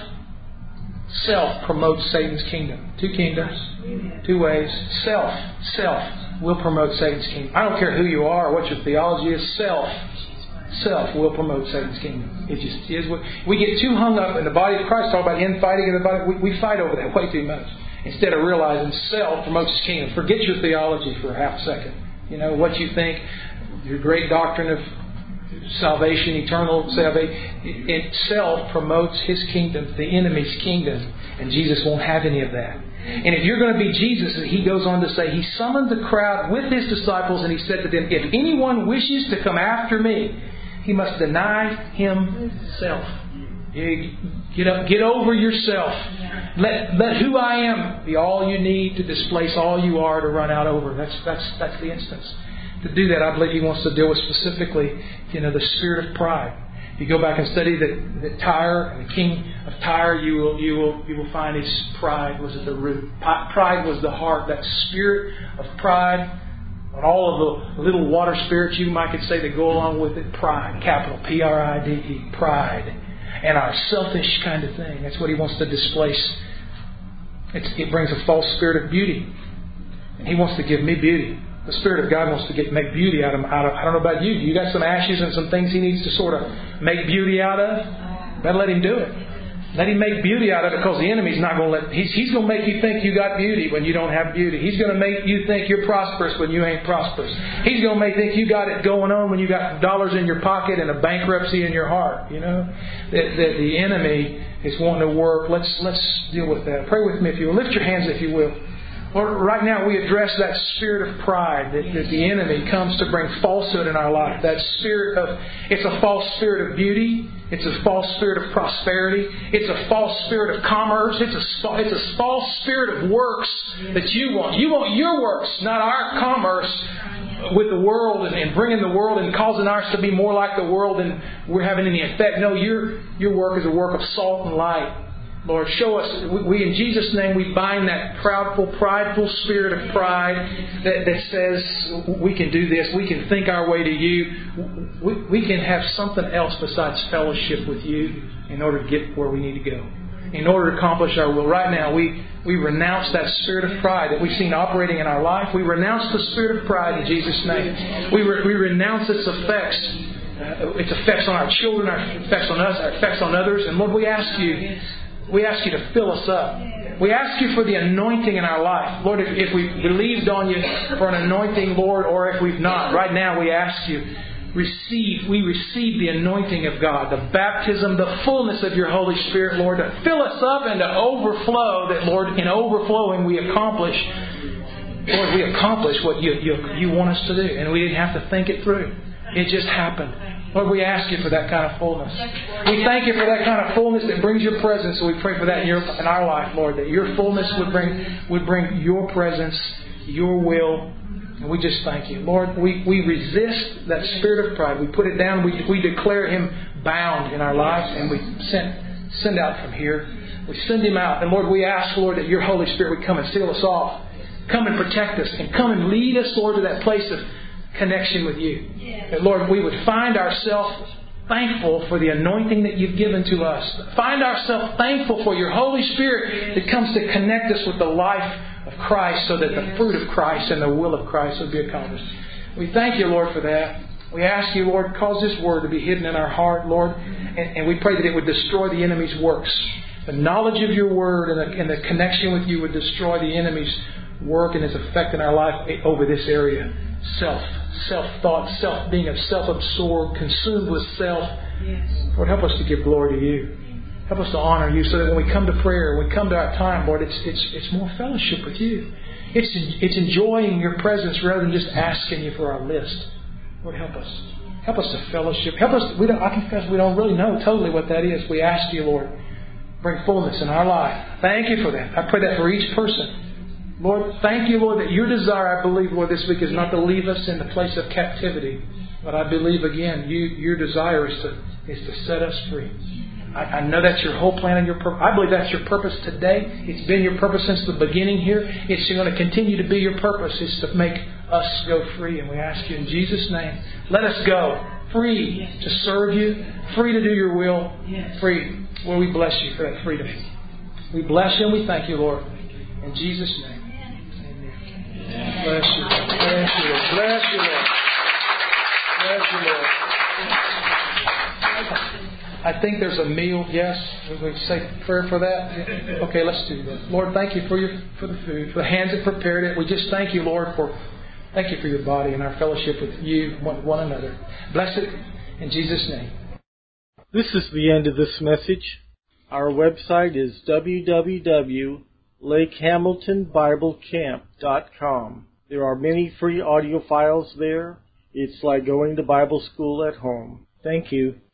C: self promotes Satan's kingdom. Two kingdoms, two ways. Self, self will promote Satan's kingdom. I don't care who you are or what your theology is. Self. Self will promote Satan's kingdom. It just is. What we get too hung up in the body of Christ. Talk about infighting in the body. We, we fight over that way too much. Instead of realizing self promotes His kingdom. Forget your theology for a half second. You know what you think. Your great doctrine of salvation, eternal salvation. It, it self promotes His kingdom, the enemy's kingdom, and Jesus won't have any of that. And if you're going to be Jesus, He goes on to say, He summoned the crowd with His disciples, and He said to them, if anyone wishes to come after me, he must deny himself. Get up, get over yourself. Let, let who I am be all you need to displace all you are to run out over. That's, that's, that's the instance. To do that, I believe He wants to deal with specifically, you know, the spirit of pride. If you go back and study that, that Tyre, and the king of Tyre, you will, you will, you will find his pride was at the root. Pride was the heart. That spirit of pride, and all of the little water spirits, you might could say, that go along with it. Pride, capital P R I D E, pride, and our selfish kind of thing. That's what He wants to displace. It's, it brings a false spirit of beauty, and He wants to give me beauty. The Spirit of God wants to get make beauty out of, out of. I don't know about you. You got some ashes and some things He needs to sort of make beauty out of? Better let Him do it. Let Him make beauty out of it, because the enemy's not going to let. He's, he's going to make you think you got beauty when you don't have beauty. He's going to make you think you're prosperous when you ain't prosperous. He's going to make you think you got it going on when you got dollars in your pocket and a bankruptcy in your heart. You know that, that the enemy is wanting to work. Let's let's deal with that. Pray with me if you will. Lift your hands if you will. Lord, right now we address that spirit of pride that, that the enemy comes to bring falsehood in our life. That spirit of, it's a false spirit of beauty. It's a false spirit of prosperity. It's a false spirit of commerce. It's a, it's a false spirit of works that you want. You want your works, not our commerce with the world and, and bringing the world and causing ours to be more like the world than we're having any effect. No, your, your work is a work of salt and light. Lord, show us, we, we in Jesus' name, we bind that proudful, prideful spirit of pride that, that says we can do this, we can think our way to you. We, we can have something else besides fellowship with you in order to get where we need to go. In order to accomplish our will. Right now, we, we renounce that spirit of pride that we've seen operating in our life. We renounce the spirit of pride in Jesus' name. We, re, we renounce its effects. Uh, its effects on our children, our effects on us, our effects on others. And Lord, we ask you... We ask you to fill us up. We ask you for the anointing in our life. Lord, if, if we've believed on you for an anointing, Lord, or if we've not, right now we ask you, receive, we receive the anointing of God, the baptism, the fullness of your Holy Spirit, Lord, to fill us up and to overflow, that, Lord, in overflowing we accomplish, Lord, we accomplish what you, you, you want us to do. And we didn't have to think it through. It just happened. Lord, we ask you for that kind of fullness. We thank you for that kind of fullness that brings your presence. So we pray for that in, your, in our life, Lord, that your fullness would bring would bring your presence, your will. And we just thank you. Lord, we, we resist that spirit of pride. We put it down. We, we declare him bound in our lives. And we send, send out from here. We send him out. And Lord, we ask, Lord, that your Holy Spirit would come and seal us off. Come and protect us. And come and lead us, Lord, to that place of connection with you. Yes. That, Lord, we would find ourselves thankful for the anointing that you've given to us. Find ourselves thankful for your Holy Spirit that comes to connect us with the life of Christ, so that the fruit of Christ and the will of Christ would be accomplished. We thank you, Lord, for that. We ask you, Lord, cause this word to be hidden in our heart, Lord, and, and we pray that it would destroy the enemy's works. The knowledge of your word and the, and the connection with you would destroy the enemy's work and his effect in our life over this area. Self, self-thought, self being of self-absorbed, consumed with self. Yes. Lord, help us to give glory to you. Help us to honor you, so that when we come to prayer, when we come to our time, Lord, it's it's it's more fellowship with you. It's it's enjoying your presence rather than just asking you for our list. Lord, help us. Help us to fellowship. Help us. We don't. I confess we don't really know totally what that is. We ask you, Lord, bring fullness in our life. Thank you for that. I pray that for each person. Lord, thank you, Lord, that your desire, I believe, Lord, this week is not to leave us in the place of captivity. But I believe, again, you, your desire is to is to set us free. I, I know that's your whole plan and your purpose. I believe that's your purpose today. It's been your purpose since the beginning here. It's going to continue to be your purpose. It's to make us go free. And we ask you in Jesus' name, let us go free to serve you, free to do your will, free. Lord, we bless you for that freedom. We bless you and we thank you, Lord. In Jesus' name. Bless you, Lord. Bless you, Lord. Bless you, Lord. Bless you, Lord. I think there's a meal. Yes, we say prayer for that. Okay, let's do that. Lord, thank you for your for the food, for the hands that prepared it. We just thank you, Lord, for thank you for your body and our fellowship with you, one, one another. Bless it in Jesus' name.
A: This is the end of this message. Our website is w w w dot lake hamilton bible camp dot com. There are many free audio files there. It's like going to Bible school at home. Thank you.